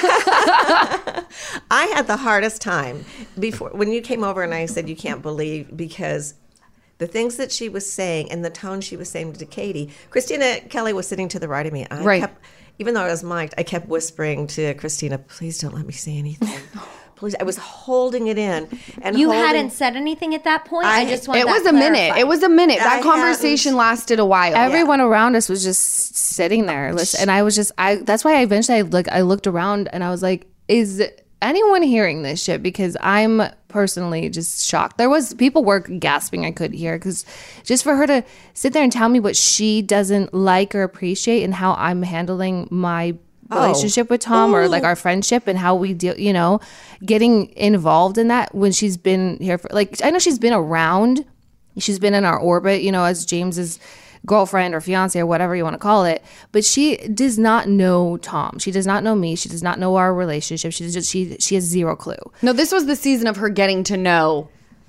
I, I had the hardest time before when you came over and I said you can't believe because the things that she was saying and the tone she was saying to Katie. Christina Kelly was sitting to the right of me. I right. kept, even though I was mic'd, I kept whispering to Christina, please don't let me say anything. Please. I was holding it in. And you holding, hadn't said anything at that point? I, I- just want It that was a minute. clarified. It was a minute. That I conversation hadn't- lasted a while. everyone around us was just sitting there. Listen, and I was just, I. That's why I eventually, I, like, I looked around and I was like, is anyone hearing this shit? Because I'm personally just shocked. There was, people were gasping I could hear because just for her to sit there and tell me what she doesn't like or appreciate and how I'm handling my relationship with Tom or like our friendship and how we deal, you know, getting involved in that when she's been here for, like, I know she's been around, she's been in our orbit, you know, as James's girlfriend or fiance or whatever you want to call it, but she does not know Tom. She does not know me. She does not know our relationship. She just, she, she has zero clue. No, this was the season of her getting to know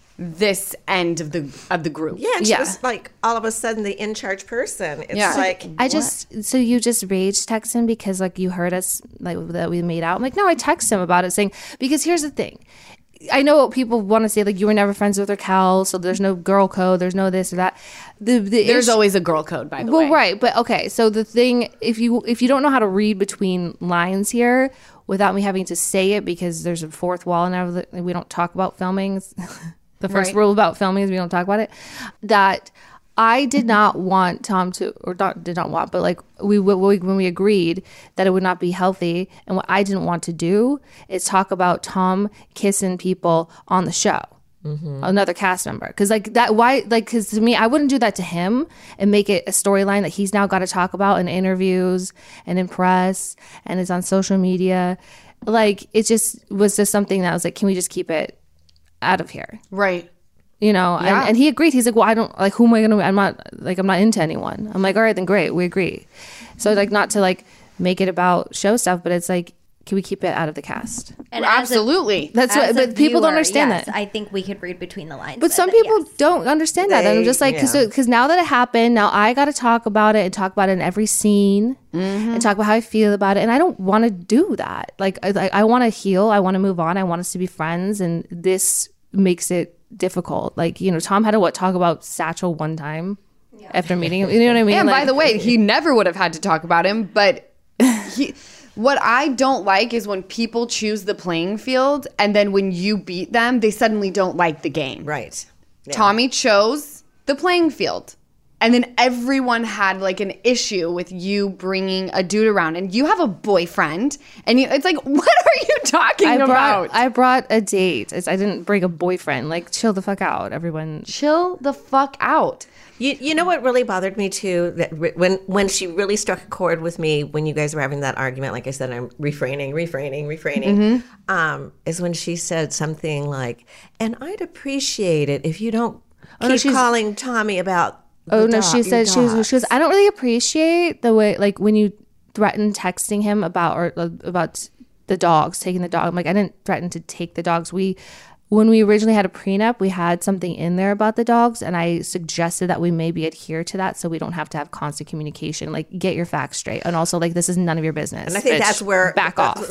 this end of the of the group. Yeah, and she Yeah. was like all of a sudden the in charge person. It's Yeah. like I just, so you just rage text him because like you heard us, like that we made out. I'm like, no, I text him about it saying, because here's the thing. I know people want to say like you were never friends with Raquel, so there's no girl code, there's no this or that. The, the There's issue- always a girl code, by the well, way. right, but okay. So the thing, if you if you don't know how to read between lines here, without me having to say it, because there's a fourth wall and everything, we don't talk about filming. The first Right. rule about filming is we don't talk about it. That I did not want Tom to, or not did not want, but like we, we when we agreed that it would not be healthy, and what I didn't want to do is talk about Tom kissing people on the show. Mm-hmm. Another cast member, because like that, why, like, because to me, I wouldn't do that to him and make it a storyline that he's now got to talk about in interviews and in press and is on social media. Like, it just was just something that I was like, can we just keep it out of here? Right. You know, Yeah. and, and he agreed. He's like, well, I don't, like, who am I going to, I'm not, like, I'm not into anyone. I'm like, all right, then great, we agree. So, like, not to, like, make it about show stuff, but it's like, can we keep it out of the cast? And as a- Absolutely. That's as what, a but people don't viewer, understand yes, that. I think we could read between the lines. But there, some people yes. don't understand that. And I'm They- just like, because yeah. now that it happened, now I got to talk about it and talk about it in every scene and talk about how I feel about it. And I don't want to do that. Like, I, like, I want to heal. I want to move on. I want us to be friends. And this makes it difficult. Like, you know, Tom had to what talk about Satchel one time after meeting him. You know what I mean? And by Like- the way, he never would have had to talk about him, but he what I don't like is when people choose the playing field and then when you beat them, they suddenly don't like the game. right. Yeah. Tommy chose the playing field. And then everyone had like an issue with you bringing a dude around, and you have a boyfriend, and you, it's like, what are you talking I about? brought, I brought a date. It's, I didn't bring a boyfriend. Like, chill the fuck out, everyone. Chill the fuck out. You, you know what really bothered me too, that re- when when she really struck a chord with me when you guys were having that argument, like I said, I'm refraining, refraining, refraining, Mm-hmm. um, is when she said something like, and I'd appreciate it if you don't Oh, keep no, she's- calling Tommy about the Oh no, dog- she your said she was, dogs." she was. I don't really appreciate the way, like, when you threaten texting him about or uh, about the dogs, taking the dog. I'm like, I didn't threaten to take the dogs. We, when we originally had a prenup, we had something in there about the dogs, and I suggested that we maybe adhere to that so we don't have to have constant communication. Like, get your facts straight, and also like, this is none of your business. And I think bitch. that's where back off.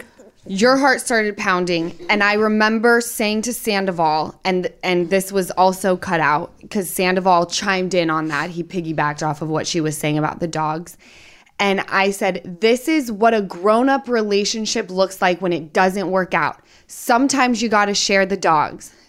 Your heart started pounding, and I remember saying to Sandoval, and and this was also cut out because Sandoval chimed in on that. He piggybacked off of what she was saying about the dogs. And I said, this is what a grown-up relationship looks like when it doesn't work out. Sometimes you got to share the dogs.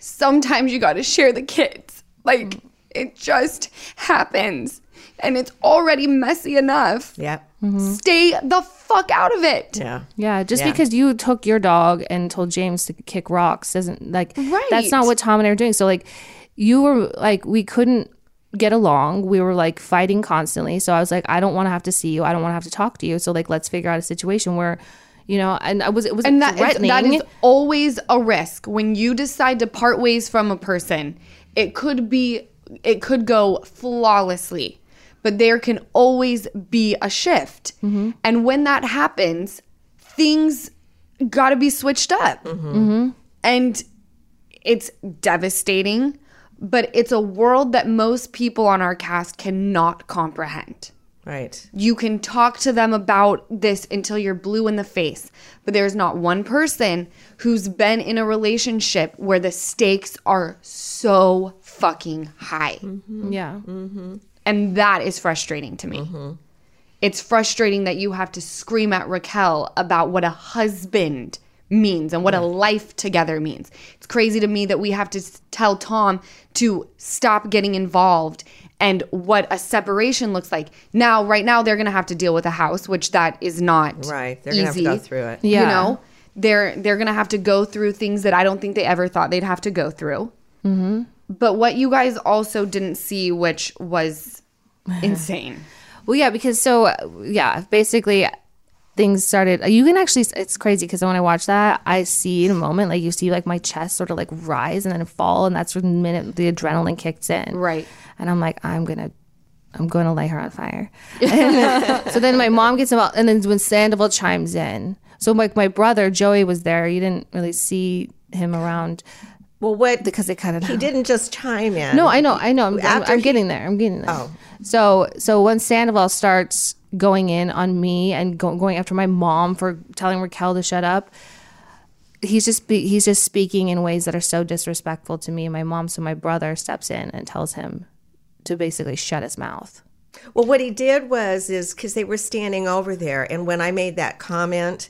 sometimes you got to share the kids. Like, it just happens. And it's already messy enough. Yeah. Stay the fuck out of it. Yeah. Yeah, just Yeah. because you took your dog and told James to kick rocks doesn't, like, Right. that's not what Tom and I are doing. So, like, you were, like, we couldn't get along. We were, like, fighting constantly. So I was like, I don't want to have to see you. I don't want to have to talk to you. So, like, let's figure out a situation where, you know, and I was, it was And that is, threatening. that is always a risk. When you decide to part ways from a person, it could be, it could go flawlessly. But there can always be a shift. Mm-hmm. And when that happens, things got to be switched up. Mm-hmm. And it's devastating, but it's a world that most people on our cast cannot comprehend. Right. You can talk to them about this until you're blue in the face, but there's not one person who's been in a relationship where the stakes are so fucking high. Mm-hmm. Yeah. Mm-hmm. And that is frustrating to me. Mm-hmm. It's frustrating that you have to scream at Raquel about what a husband means and what yeah. a life together means. It's crazy to me that we have to tell Tom to stop getting involved and what a separation looks like. Now, right now, they're going to have to deal with a house, which that is not right. They're going to have to go through it. Yeah. You know, they're they're going to have to go through things that I don't think they ever thought they'd have to go through. Mm-hmm. But what you guys also didn't see, which was insane. Well, yeah, because so, yeah, basically things started, you can actually, it's crazy because when I watch that, I see in a moment, like you see like my chest sort of like rise and then fall, and that's the minute the adrenaline kicks in. Right. And I'm like, I'm going to, I'm going to lay her on fire. And so then my mom gets involved, and then when Sandoval chimes in, so like my brother, Joey, was there. You didn't really see him around. Well, what? Because they cut it out. He didn't just chime in. No, I know, I know. I'm, I'm, After I'm he- getting there. I'm getting there. Oh. So, so when Sandoval starts going in on me and go, going after my mom for telling Raquel to shut up, he's just be, he's just speaking in ways that are so disrespectful to me and my mom. So my brother steps in and tells him to basically shut his mouth. Well, what he did was is because they were standing over there, and when I made that comment,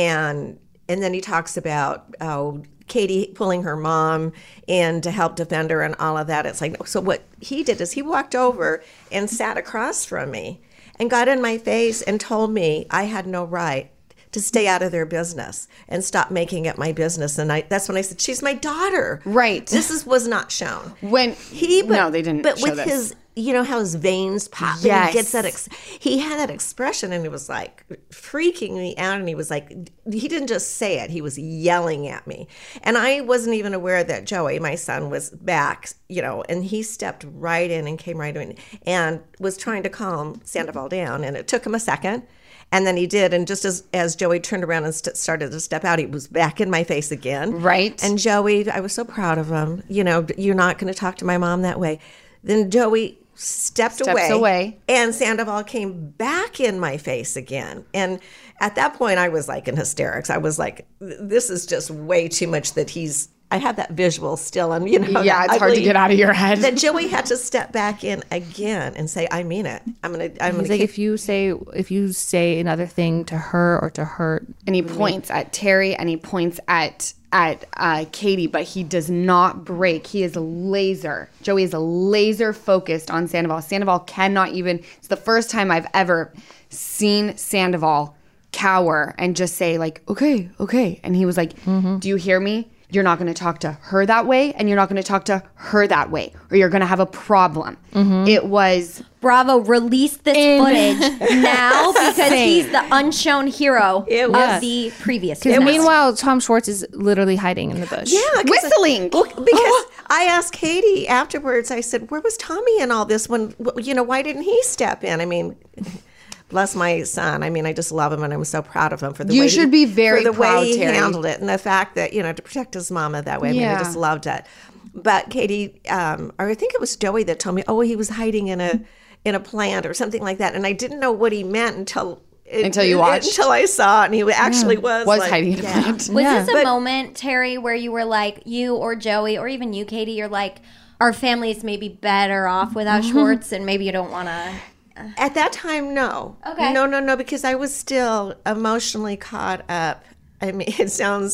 and and then he talks about oh, Katie pulling her mom in to help defend her and all of that. It's like, so what he did is he walked over and sat across from me and got in my face and told me I had no right to stay out of their business and stop making it my business. And I, that's when I said, she's my daughter. Right. This is, was not shown. When he, but, no, they didn't. But show with this. his, you know how his veins pop. And Yes. he gets that. Ex- he had that expression, and it was like freaking me out. And he was like, he didn't just say it; he was yelling at me. And I wasn't even aware that Joey, my son, was back. You know, and he stepped right in and came right in and was trying to calm Sandoval down. And it took him a second. And then he did, and just as, as Joey turned around and st- started to step out, he was back in my face again. Right. And Joey, I was so proud of him. You know, you're not going to talk to my mom that way. Then Joey stepped Steps away, away. and Sandoval came back in my face again. And at that point, I was like in hysterics. I was like, this is just way too much that he's... I have that visual still, and you know, Yeah, it's hard to get out of your head. That Joey had to step back in again and say, "I mean it. I'm gonna. I'm He's gonna." like, keep- if you say if you say another thing to her or to hurt, and he points at Terry and he points at at uh, Katie, but he does not break. He is laser. Joey is laser focused on Sandoval. Sandoval cannot even. It's the first time I've ever seen Sandoval cower and just say like, "Okay, okay," and he was like, Mm-hmm. "Do you hear me? You're not going to talk to her that way, and you're not going to talk to her that way, or you're going to have a problem." Mm-hmm. It was Bravo, release this footage now because he's the unshone hero It of was- the previous and season. meanwhile, Tom Schwartz is literally hiding in the bush. Yeah, 'cause- whistling. Well, because I asked Katie afterwards, I said, where was Tommy in all this? When, you know, why didn't he step in? I mean, bless my son. I mean, I just love him, and I'm so proud of him for the You way should he, be very for the proud, way he Terry. handled it, and the fact that, you know, to protect his mama that way. I mean, Yeah. I just loved it. But Katie, um, or I think it was Joey that told me, oh, he was hiding in a in a plant or something like that, and I didn't know what he meant until. It, Until you watched. Until I saw it, and he actually was was like, hiding in a yeah. plant. Was Yeah. this a But- moment, Terry, where you were like, you or Joey, or even you, Katie, you're like, our family's maybe better off without Schwartz, and maybe you don't want to. At that time, no. Okay. No, no, no, because I was still emotionally caught up. I mean, it sounds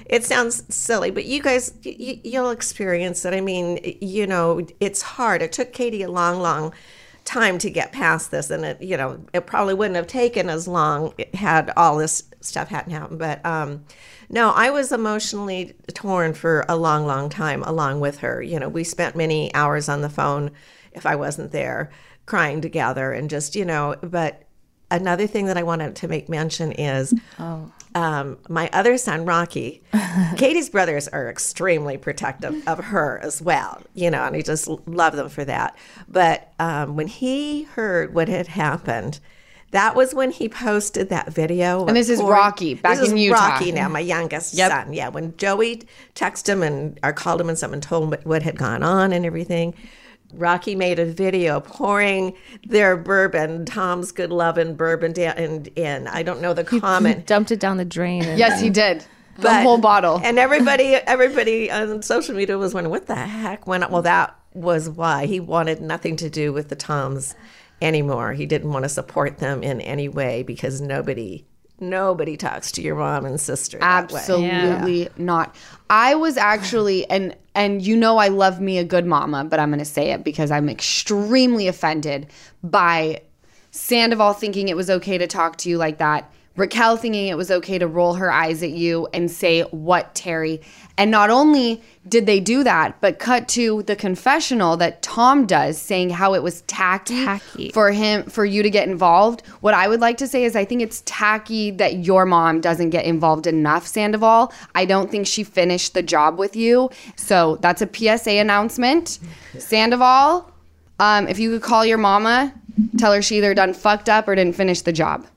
it sounds silly, but you guys, y- you'll experience it. I mean, you know, it's hard. It took Katie a long, long time to get past this, and it, you know, it probably wouldn't have taken as long had all this stuff hadn't happened. But um, no, I was emotionally torn for a long, long time along with her. You know, we spent many hours on the phone if I wasn't there, crying together, and just, you know, but another thing that I wanted to make mention is oh. um, my other son, Rocky. Katie's brothers are extremely protective of her as well, you know, and I just love them for that. But um, when he heard what had happened, that was when he posted that video. And this is poor, Rocky back this in is Utah. Rocky now, my youngest yep. son. Yeah, when Joey texted him and or called him and something, told him what, what had gone on and everything. Rocky made a video pouring their bourbon, Tom's Good Lovin' bourbon down in, in. I don't know the comment. He dumped it down the drain. And yes, he did. The but, whole bottle. And everybody everybody on social media was wondering, what the heck went on? Well, that was why. He wanted nothing to do with the Toms anymore. He didn't want to support them in any way because nobody... Nobody talks to your mom and sister that Absolutely way. not. I was actually, and and you know I love me a good mama, but I'm going to say it because I'm extremely offended by Sandoval thinking it was okay to talk to you like that, Raquel thinking it was okay to roll her eyes at you and say, what, Terry? And not only did they do that, but cut to the confessional that Tom does saying how it was tacky, tacky for him, for you to get involved. What I would like to say is I think it's tacky that your mom doesn't get involved enough, Sandoval. I don't think she finished the job with you. So that's a P S A announcement. Sandoval, um, if you could call your mama, tell her she either done fucked up or didn't finish the job.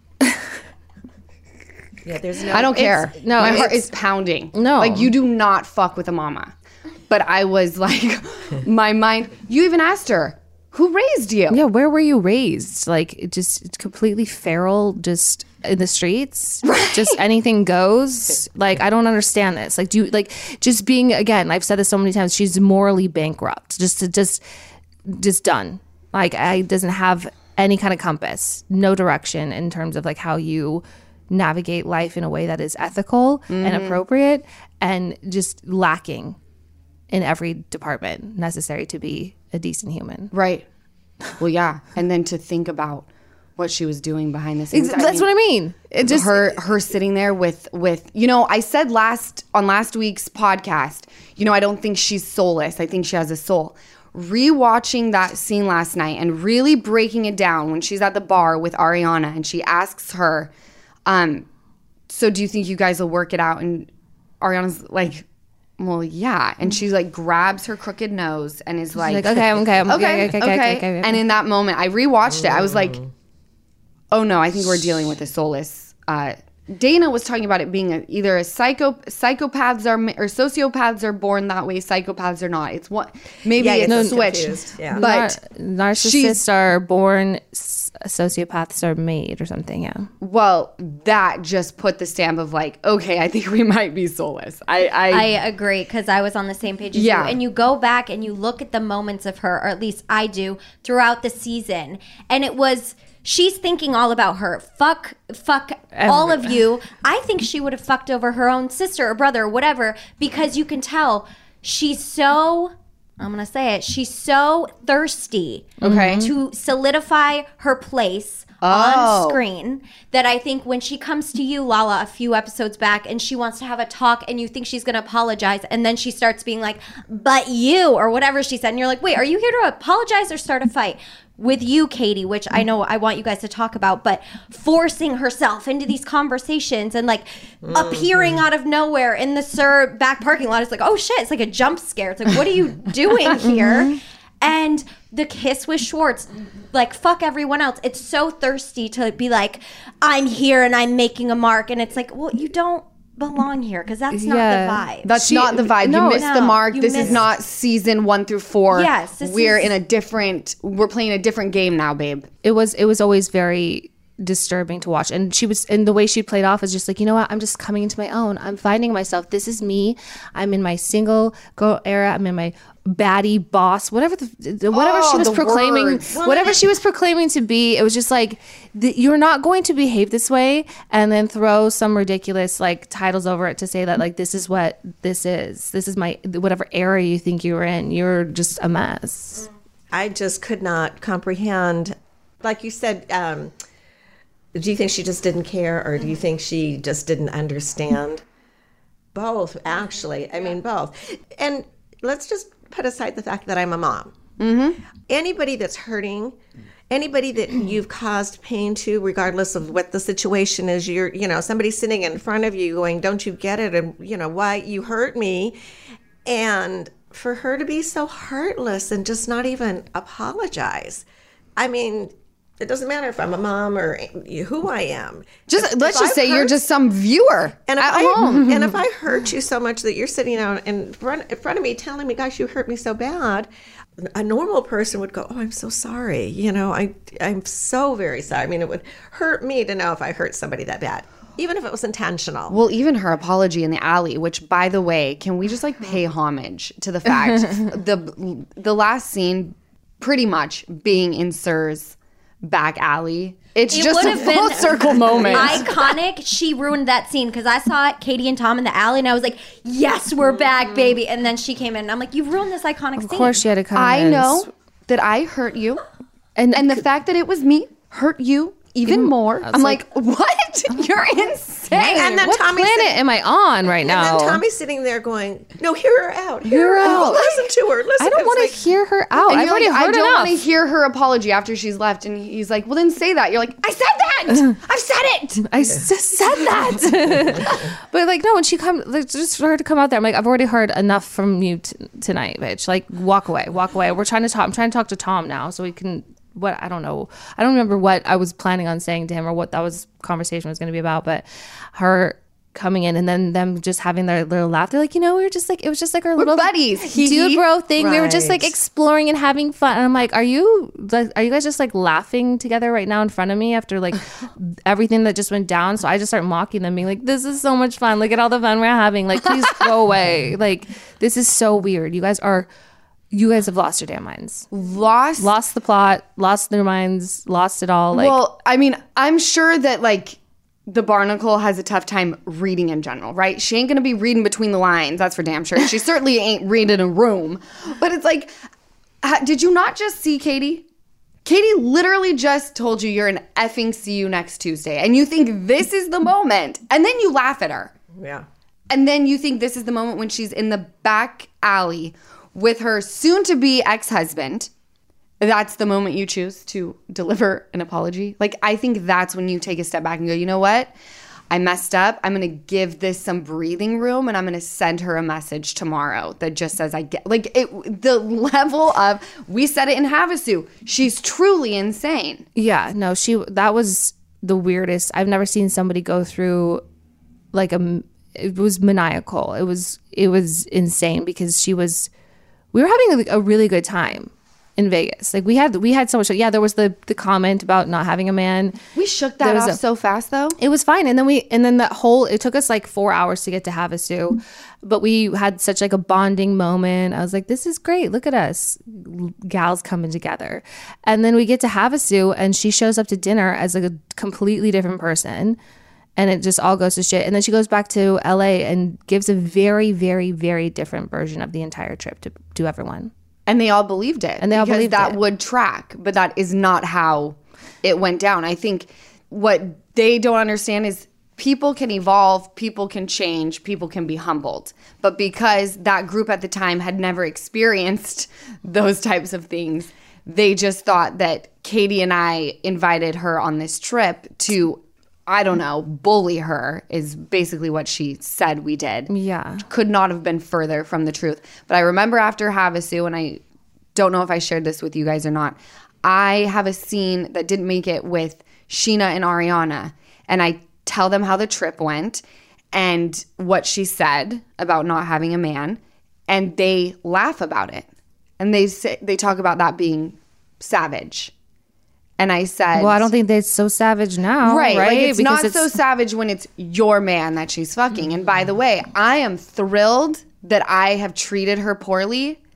Yeah, there's no. I don't care. No, my heart is pounding. No, like you do not fuck with a mama. But I was like, my mind. You even asked her, who raised you? Yeah, where were you raised? Like it just it's completely feral, just in the streets. Right. Just anything goes. Like I don't understand this. Like do you like just being again? I've said this so many times. She's morally bankrupt. Just to just just done. Like I doesn't have any kind of compass, no direction in terms of like how you navigate life in a way that is ethical mm-hmm. and appropriate, and just lacking in every department necessary to be a decent human. Right. Well, yeah. And then to think about what she was doing behind the scenes. That's I mean, what I mean. It just her her sitting there with with you know, I said last on last week's podcast, you know, I don't think she's soulless. I think she has a soul. Rewatching that scene last night and really breaking it down when she's at the bar with Ariana and she asks her, Um, so do you think you guys will work it out? And Ariana's like, well, yeah. And she like grabs her crooked nose and is like, like okay, I'm okay, I'm okay, okay, okay, okay, okay, okay, okay. And in that moment, I rewatched it. I was like, oh no, I think we're dealing with a soulless. Uh, Dana was talking about it being a, either a psycho psychopaths are or sociopaths are born that way, psychopaths are not. It's what maybe yeah, it's no, a switch. Confused. Yeah. But Nar- narcissists are born, sociopaths are made, or something. Yeah. Well, that just put the stamp of like, okay, I think we might be soulless. I I, I agree because I was on the same page as yeah. you. And you go back and you look at the moments of her, or at least I do, throughout the season, and it was. She's thinking all about her. Fuck, fuck all of you. I think she would have fucked over her own sister or brother or whatever, because you can tell she's so, I'm going to say it, she's so thirsty okay. to solidify her place oh. on screen that I think when she comes to you, Lala, a few episodes back, and she wants to have a talk and you think she's going to apologize, and then she starts being like, but you, or whatever she said. And you're like, wait, are you here to apologize or start a fight? With you, Katie, which I know I want you guys to talk about, but forcing herself into these conversations and like mm-hmm. appearing out of nowhere in the Sir back parking lot. It's like, oh shit, it's like a jump scare. It's like, what are you doing here? Mm-hmm. And the kiss with Schwartz, like fuck everyone else. It's so thirsty to be like, I'm here and I'm making a mark. And it's like, well, you don't belong here because that's not yeah. the vibe. That's she, not the vibe. No, you missed no, the mark. This missed. is not season one through four. Yes, this we're is, in a different. We're playing a different game now, babe. It was. It was always very disturbing to watch, and she was. And the way she played off was just like, you know what? I'm just coming into my own. I'm finding myself. This is me. I'm in my single girl era. I'm in my baddie boss, whatever the, whatever Oh, she was the proclaiming, words. whatever she was proclaiming to be. It was just like, the, you're not going to behave this way and then throw some ridiculous like titles over it to say that like this is what this is. This is my whatever era you think you were in. You're just a mess. I just could not comprehend. Like you said, um, do you think she just didn't care, or do you think she just didn't understand? Both, actually. I mean, both. And let's just put aside the fact that I'm a mom. Mm-hmm. Anybody that's hurting, anybody that you've caused pain to, regardless of what the situation is, you're, you know, somebody sitting in front of you going, don't you get it? And, you know, why you hurt me? And for her to be so heartless and just not even apologize. I mean, it doesn't matter if I'm a mom or who I am. Just If- let's if just I've say you're hurt- just some viewer and if at I, home. And if I hurt you so much that you're sitting down in front, in front of me telling me, gosh, you hurt me so bad, a normal person would go, oh, I'm so sorry. You know, I, I'm so very sorry. I mean, it would hurt me to know if I hurt somebody that bad, even if it was intentional. Well, even her apology in the alley, which, by the way, can we just like pay homage to the fact the the last scene pretty much being in Sir's back alley. It's It just a would have full been circle moment. iconic. She ruined that scene because I saw Katie and Tom in the alley and I was like, yes, we're back, baby. And then she came in and I'm like, you've ruined this iconic Of scene. course, she had to come I in. know that I hurt you, and and the fact that it was me hurt you even more. I'm like, what? You're insane. And then what Tommy's planet sitting- am I on right now? And then Tommy's sitting there going, no, hear her out. Hear, Hear her her out. out. Listen to her. Listen. I don't It's want to like- hear her out. And I've you're already like, I heard don't enough. want to hear her apology after she's left. And he's like, well, then say that. You're like, I said that. I've said it. I just said that. But like, no, when she come, like, just for her to come out there, I'm like, I've already heard enough from you t- tonight, bitch. Like, walk away, walk away. We're trying to talk. I'm trying to talk to Tom now, so we can. What I don't know. I don't remember what I was planning on saying to him or what that was conversation was going to be about. But her coming in and then them just having their little laugh. They're like, you know, we were just like, it was just like our little buddies. Hee dude hee. bro thing. We were just like Right. exploring and having fun. And I'm like, are you like, are you guys just like laughing together right now in front of me after like everything that just went down? So I just start mocking them, being like, this is so much fun. Look at all the fun we're having. Like, please go away. Like, this is so weird. You guys are, you guys have lost your damn minds. Lost. Lost the plot, lost their minds, lost it all. Like, Well, I mean, I'm sure that like the Barnacle has a tough time reading in general, right? She ain't gonna be reading between the lines. That's for damn sure. She certainly ain't reading in a room. But it's like, ha- did you not just see Katie? Katie literally just told you you're an effing see you next Tuesday, and you think this is the moment, and then you laugh at her, Yeah. and then you think this is the moment when she's in the back alley with her soon-to-be ex-husband. That's the moment you choose to deliver an apology. Like, I think that's when you take a step back and go, you know what? I messed up. I'm going to give this some breathing room, and I'm going to send her a message tomorrow that just says, I get, like, it, the level of, we said it in Havasu. She's truly insane. yeah, no, she, that was the weirdest. I've never seen somebody go through like a, it was maniacal. It was, it was insane because she was, we were having a, a really good time in Vegas. Like we had, we had so much. Yeah, there was the the comment about not having a man. We shook that There was off a- so fast, though. It was fine, and then we, and then that whole. It took us like four hours to get to Havasu, but we had such like a bonding moment. I was like, "This is great. Look at us, gals coming together." And then we get to Havasu, and she shows up to dinner as a completely different person. And it just all goes to shit. And then she goes back to L A and gives a very, very, very different version of the entire trip to, to everyone. And they all believed it. And they all because believed that it. would track, but that is not how it went down. I think what they don't understand is people can evolve, people can change, people can be humbled. But because that group at the time had never experienced those types of things, they just thought that Katie and I invited her on this trip to, I don't know, bully her is basically what she said we did. Yeah. Could not have been further from the truth. But I remember after Havasu, and I don't know if I shared this with you guys or not, I have a scene that didn't make it with Sheena and Ariana. And I tell them how the trip went and what she said about not having a man. And they laugh about it. And they say, they talk about that being savage. And I said, Well, I don't think they're so savage now, Right, right? like it's Because not so savage when it's your man that she's fucking. And by the way, I am thrilled that I have treated her poorly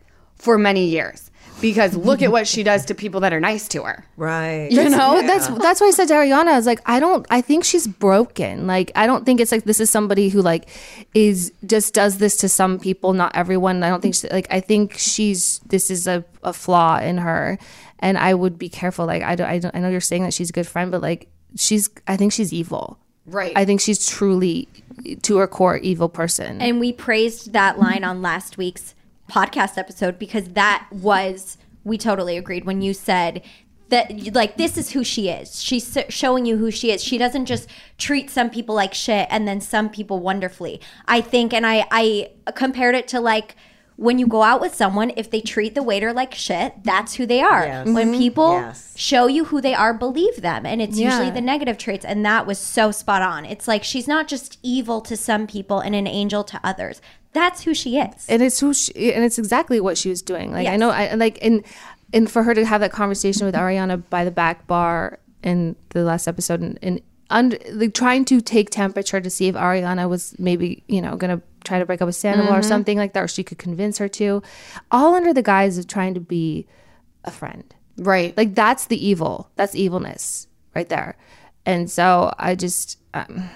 for many years. Because look at what she does to people that are nice to her. Right. You know? Yeah. That's that's why I said to Ariana, I was like, I don't, I think she's broken. Like, I don't think it's like this is somebody who like is just does this to some people, not everyone. I don't think she, like, I think she's, this is a, a flaw in her. And I would be careful. Like, I don't, I don't, I know you're saying that she's a good friend, but like, she's, I think she's evil. Right. I think she's truly, to her core, evil person. And we praised that line on last week's podcast episode because that was, we totally agreed when you said that, like, this is who she is. She's showing you who she is. She doesn't just treat some people like shit and then some people wonderfully. I think, and I, I compared it to like when you go out with someone, if they treat the waiter like shit, that's who they are. Yes. When people Yes. show you who they are, believe them. And it's Yeah. usually the negative traits. And that was so spot on. It's like she's not just evil to some people and an angel to others. That's who she is. And it's who she, and it's exactly what she was doing. Like, I Yes. know, I like, and, and for her to have that conversation with Ariana by the back bar in the last episode and, and under, like trying to take temperature to see if Ariana was maybe, you know, going to try to break up with Sandoval Mm-hmm. or something like that, or she could convince her to, all under the guise of trying to be a friend. Right. Like, that's the evil. That's evilness right there. And so I just, um,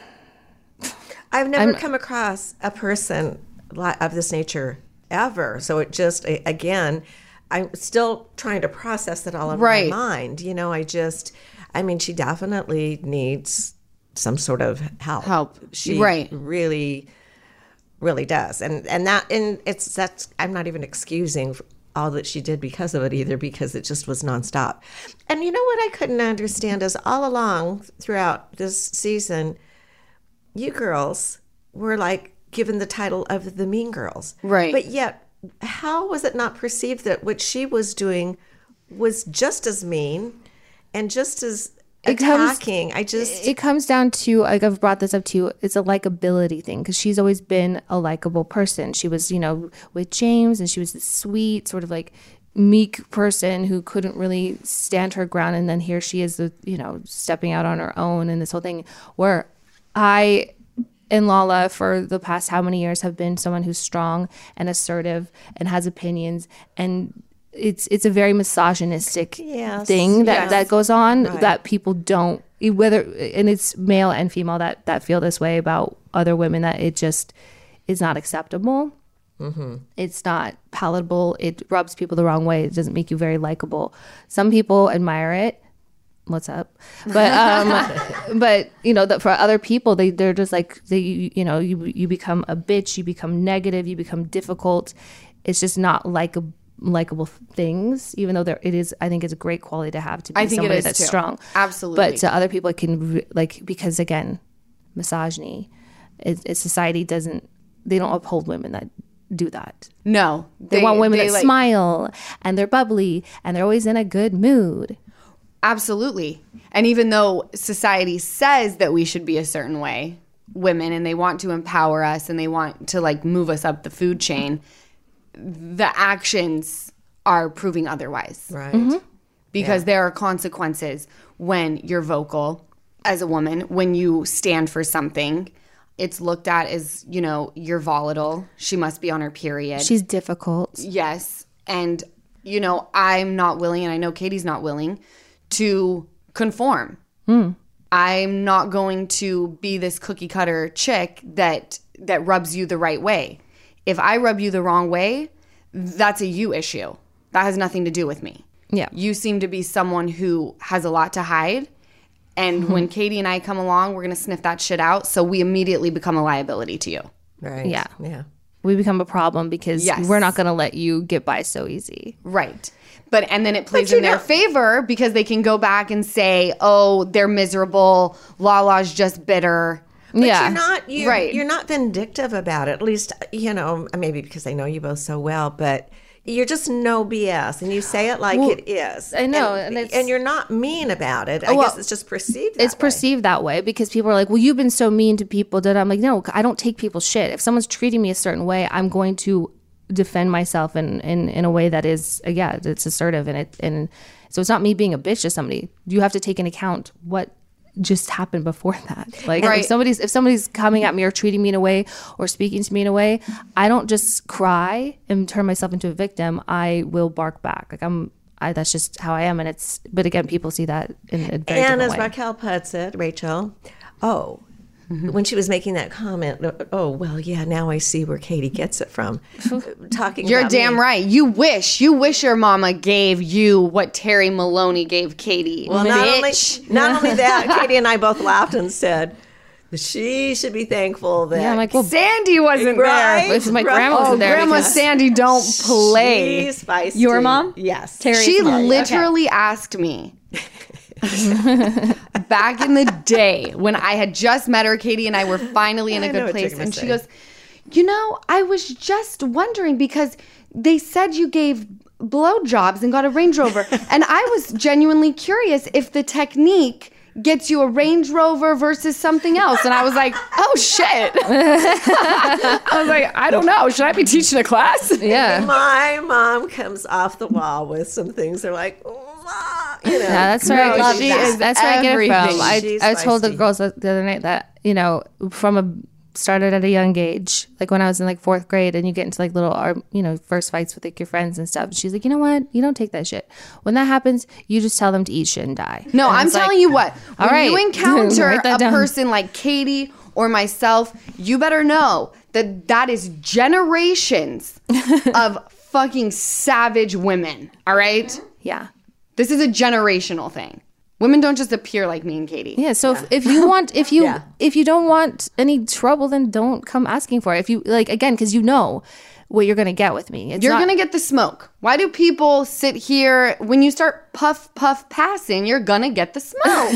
I've never I'm- come across a person li- of this nature ever. So it just, a- again, I'm still trying to process it all in Right. my mind. You know, I just, I mean, she definitely needs some sort of help. Help. She Right. really, really does. And and that, and it's, that's, I'm not even excusing all that she did because of it either, because it just was nonstop. And you know what I couldn't understand is all along throughout this season, you girls were like given the title of the mean girls. Right. But yet, how was it not perceived that what she was doing was just as mean and just as It comes- attacking? I just, it comes down to, like, I've brought this up to you, it's a likability thing, because she's always been a likable person. She was, you know, with James, and she was this sweet, sort of like meek person who couldn't really stand her ground, and then here she is, you know, stepping out on her own, and this whole thing where I and Lala for the past how many years have been someone who's strong and assertive and has opinions, and it's it's a very misogynistic Yes. thing that, Yes. that goes on Right. that people don't, whether, and it's male and female that that feel this way about other women, that it just is not acceptable. Mm-hmm. It's not palatable. It rubs people the wrong way. It doesn't make you very likable. Some people admire it. What's up? But um, but you know that for other people, they they're just like they you know you you become a bitch. You become negative. You become difficult. It's just not like a likable things, even though there it is. I think it's a great quality to have to be I think it somebody is that's too. strong. Absolutely. But to other people, it can re- like because again, misogyny. It, it society doesn't. They don't uphold women that do that. No. They, want women that like- smile and they're bubbly and they're always in a good mood. Absolutely. And even though society says that we should be a certain way, women, and they want to empower us and they want to like move us up the food chain, the actions are proving otherwise. right. Because there are consequences when you're vocal as a woman, when you stand for something. It's looked at as, you know, you're volatile. She must be on her period. She's difficult. Yes. And, you know, I'm not willing, and I know Katie's not willing, to conform. I'm not going to be this cookie cutter chick that that rubs you the right way. If I rub you the wrong way, that's a you issue. That has nothing to do with me. Yeah. You seem to be someone who has a lot to hide. And when Katie and I come along, we're going to sniff that shit out. So we immediately become a liability to you. Right. Yeah. Yeah. We become a problem because Yes. we're not going to let you get by so easy. Right. But and then it plays you in their know- favor because they can go back and say, "Oh, they're miserable. Lala's just bitter." But Yeah. you're not you're, Right. you're not vindictive about it. At least, you know, maybe because I know you both so well, but you're just no B S and you say it like it is. I know, And, and it's- you're not mean about it. I well, guess it's just perceived that It's way. perceived that way because people are like, well, you've been so mean to people that I'm like, no, I don't take people's shit. If someone's treating me a certain way, I'm going to defend myself in, in, in a way that is, uh, yeah, it's assertive. And it, and so it's not me being a bitch to somebody. You have to take into account what just happened before that. Like Right. if somebody's if somebody's coming at me or treating me in a way or speaking to me in a way, I don't just cry and turn myself into a victim. I will bark back. Like I'm I, that's just how I am. And it's, but again, people see that in a very And different as way. Raquel puts it, Rachel, oh, when she was making that comment, oh, well, yeah, now I see where Katie gets it from. Talking You're about damn me. right. You wish, you wish your mama gave you what Terry Maloney gave Katie. Well, not only, Bitch. not only that, Katie and I both laughed and said, she should be thankful that Yeah, I'm like, well, Sandy wasn't Right? there. if my Right. grandma Oh, wasn't there. Grandma because- Sandy don't play. she's feisty. Your mom? Yes. Terry- She Terry's mom. literally asked me back in the day when I had just met her, Katie and I were finally in a I know good what place. you're gonna And she say. goes, you know, I was just wondering because they said you gave blowjobs and got a Range Rover. And I was genuinely curious if the technique gets you a Range Rover versus something else. And I was like, oh shit. I was like, I don't know. Should I be teaching a class? Yeah. My mom comes off the wall with some things. They're like, "Wah," you know. Yeah, that's where I No, get she that. is That's where I get it from. everything. I, She's I told the feisty. girls the other night that, you know, from a started at a young age, like when I was in like fourth grade, and you get into like little, arm- you know, first fights with like your friends and stuff. She's like, you know what? You don't take that shit. When that happens, you just tell them to eat shit and die. No, And I'm it's like, telling you what. all When right. you encounter Write that a down. person like Katie or myself, you better know that that is generations of fucking savage women. All right? Yeah. This is a generational thing. Women don't just appear like me and Katie. Yeah, so If, if you want, if you Yeah. if you don't want any trouble, then don't come asking for it. If you like, again, because you know what you're gonna get with me. It's You're not- gonna get the smoke. Why do people sit here when you start puff puff passing? You're gonna get the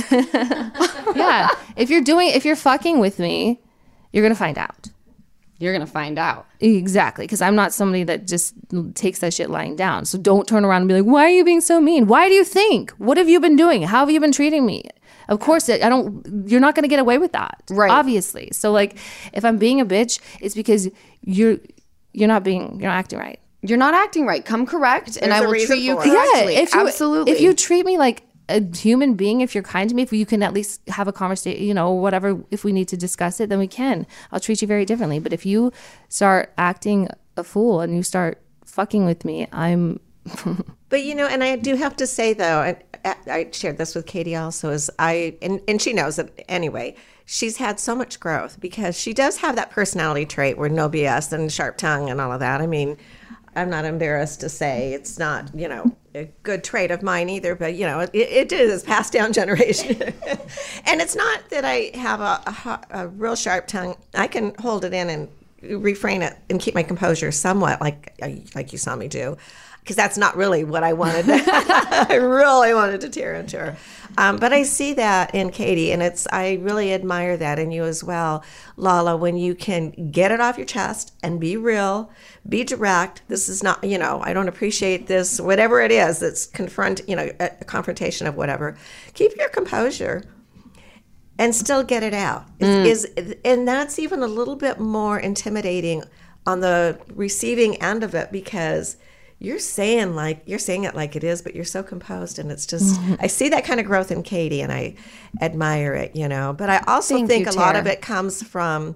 smoke. yeah. If you're doing, if you're fucking with me, you're gonna find out. You're gonna find out. Exactly, because I'm not somebody that just takes that shit lying down. So don't turn around and be like, "Why are you being so mean? Why do you think? What have you been doing? How have you been treating me?" Of course, I don't. You're not going to get away with that, Right. Obviously. So like, if I'm being a bitch, it's because you're you're not being you're not acting right. You're not acting right. Come correct, and There's I a will reason treat you for it. correctly. if you, Absolutely. If you treat me like a human being, if you're kind to me, if you can at least have a conversation, you know, whatever, if we need to discuss it, then we can. I'll treat you very differently. But if you start acting a fool and you start fucking with me, I'm But you know, and I do have to say though, and I I shared this with Katie also, is I and, and she knows it anyway. She's had so much growth because she does have that personality trait where no B S and sharp tongue and all of that. I mean, I'm not embarrassed to say it's not, you know, a good trait of mine either, but you know, it, it is passed down generation. And it's not that I have a, a, ho- a real sharp tongue. I can hold it in and refrain it and keep my composure somewhat, like like you saw me do, because that's not really what I wanted. To, I really wanted to tear into her, um, but I see that in Katie, and it's I really admire that in you as well, Lala. When you can get it off your chest and be real, be direct. This is not, you know, I don't appreciate this, whatever it is that's confront, you know, a, a confrontation of whatever. Keep your composure. And still get it out. Is, is and that's even a little bit more intimidating on the receiving end of it, because you're saying like you're saying it like it is, but you're so composed, and it's just I see that kind of growth in Katie, and I admire it, you know. But I also Thank think you, a lot Tara. of it comes from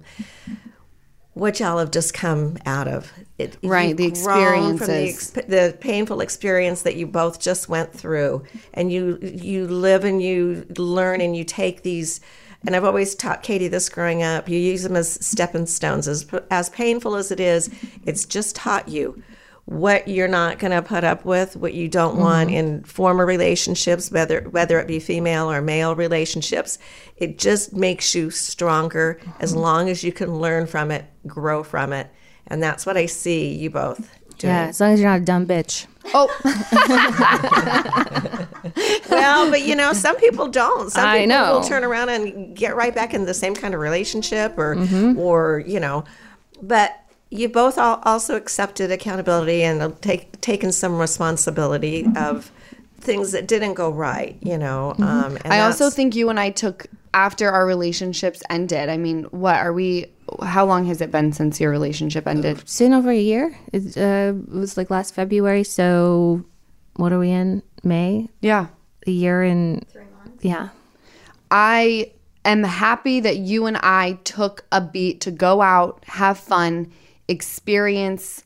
what y'all have just come out of. It, Right, you've the grown from the, experiences. exp- the painful experience that you both just went through, and you you live and you learn and you take these. And I've always taught Katie this growing up. You use them as stepping stones. As as painful as it is, it's just taught you what you're not going to put up with, what you don't Mm-hmm. want in former relationships, whether whether it be female or male relationships. It just makes you stronger as long as you can learn from it, grow from it. And that's what I see you both doing. yeah. As long as you're not a dumb bitch. oh, Well, but you know, some people don't. Some I people know. will turn around and get right back in the same kind of relationship, or, or you know, but you both all also accepted accountability and take taken some responsibility of things that didn't go right. You know, um, and I also that's- think you and I took after our relationships ended. I mean, what are we? How long has it been since your relationship ended? It's been over a year. It, uh, it was like last February. So what are we in? May? Yeah. A year and three months. Yeah. I am happy that you and I took a beat to go out, have fun, experience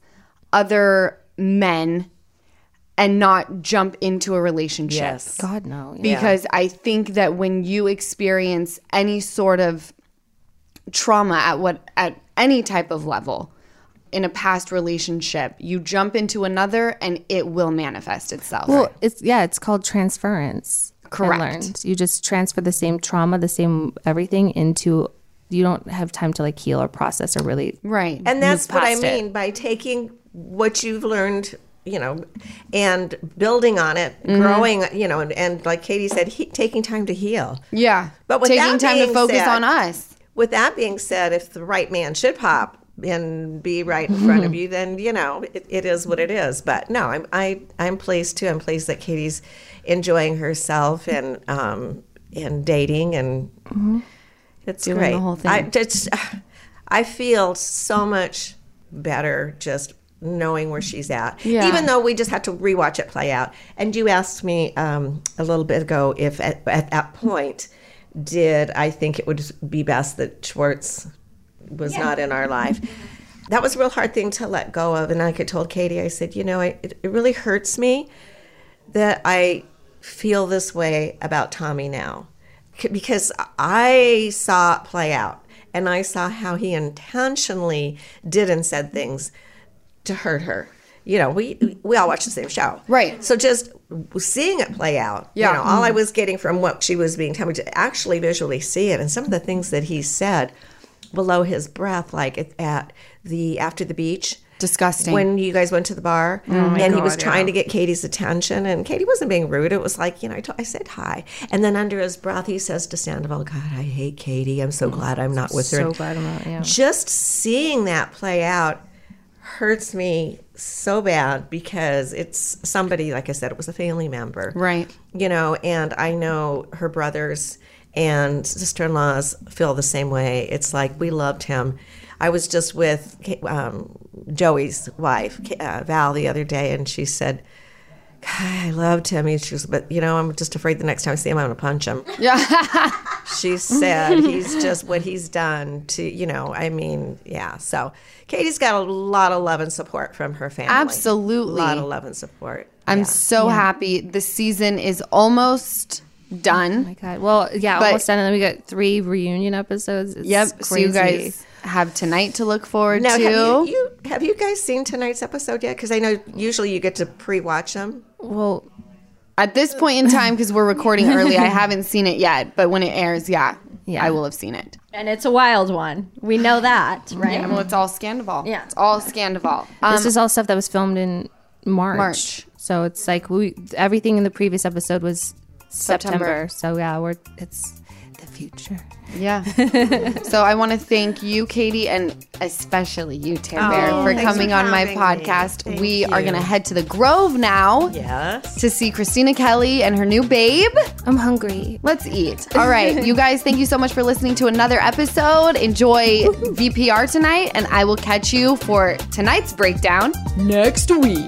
other men, and not jump into a relationship. Yes. God, no. Yeah. Because I think that when you experience any sort of trauma at what at any type of level in a past relationship, you jump into another and it will manifest itself. Well, it's yeah, it's called transference. I Correct. learned. You just transfer the same trauma, the same everything into. You don't have time to like heal or process or really Right. And that's move what I past it. mean by taking what you've learned, you know, and building on it, growing, you know, and, and like Katie said, he, taking time to heal. Yeah. But with taking that time to being focus said- on us. With that being said, if the right man should pop and be right in front of you, then, you know, it, it is what it is. But no, I'm I, I'm pleased too. I'm pleased that Katie's enjoying herself and um and dating, and it's Doing great. the whole thing. I just I feel so much better just knowing where she's at. Yeah. Even though we just had to rewatch it play out. And you asked me um, a little bit ago if at, at that point did I think it would be best that Schwartz was not in our life. That was a real hard thing to let go of. And like I told Katie, I said, you know, I, it, it really hurts me that I feel this way about Tommy now. C- Because I saw it play out. And I saw how he intentionally did and said things to hurt her. You know, we we all watch the same show. Right. So just seeing it play out, Yeah. you know, all I was getting from what she was being told me to actually visually see it, and some of the things that he said below his breath, like at, at the after the beach. Disgusting. When you guys went to the bar, Oh my and he was God, trying yeah. to get Katie's attention, and Katie wasn't being rude. It was like, you know, I, t- I said hi. And then under his breath, he says to Sandoval, God, I hate Katie. I'm so glad I'm not with her. So glad I'm not. Yeah. Just seeing that play out hurts me so bad because it's somebody, like I said, it was a family member. Right. You know, and I know her brothers and sister-in-laws feel the same way. It's like, we loved him. I was just with um, Joey's wife, uh, Val, the other day, and she said, God, I loved him. He, she was, but, you know, I'm just afraid the next time I see him, I'm going to punch him. Yeah. She said he's just what he's done to, you know, I mean, yeah. So Katie's got a lot of love and support from her family. Absolutely. A lot of love and support. I'm Yeah. so happy. The season is almost done. Oh my God. Well, yeah, But- almost done. And then we got three reunion episodes. It's Yep. So crazy. you guys have tonight to look forward Now, to. have you, you have you guys seen tonight's episode yet? Because I know usually you get to pre-watch them. Well, At this point in time, because we're recording early, I haven't seen it yet. But when it airs, yeah, Yeah. I will have seen it. And it's a wild one. We know that, right? Yeah, well, it's all Scandival. Yeah. It's all Scandival. Um, this is all stuff that was filmed in March. March. So it's like we everything in the previous episode was September. September. So yeah, we're it's the future. Yeah. So I want to thank you, Katie, and especially you, Tara Bear, Oh, for thanks coming for on my having me. podcast. Thank we are you. going to head to the Grove now Yes. to see Christina Kelly and her new babe. I'm hungry. Let's eat. All right, you guys, thank you so much for listening to another episode. Enjoy V P R tonight, and I will catch you for tonight's breakdown next week.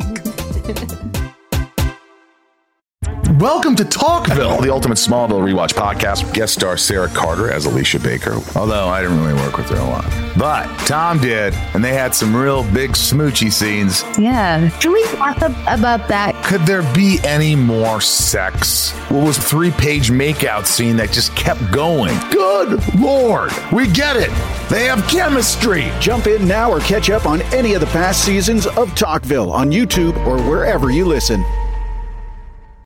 Welcome to Talkville, the ultimate Smallville rewatch podcast. Guest star Sarah Carter as Alicia Baker, although I didn't really work with her a lot. But Tom did, and they had some real big smoochy scenes. Yeah. Can we talk about that? Could there be any more sex? What was a three-page makeout scene that just kept going? Good Lord, we get it. They have chemistry. Jump in now or catch up on any of the past seasons of Talkville on YouTube or wherever you listen.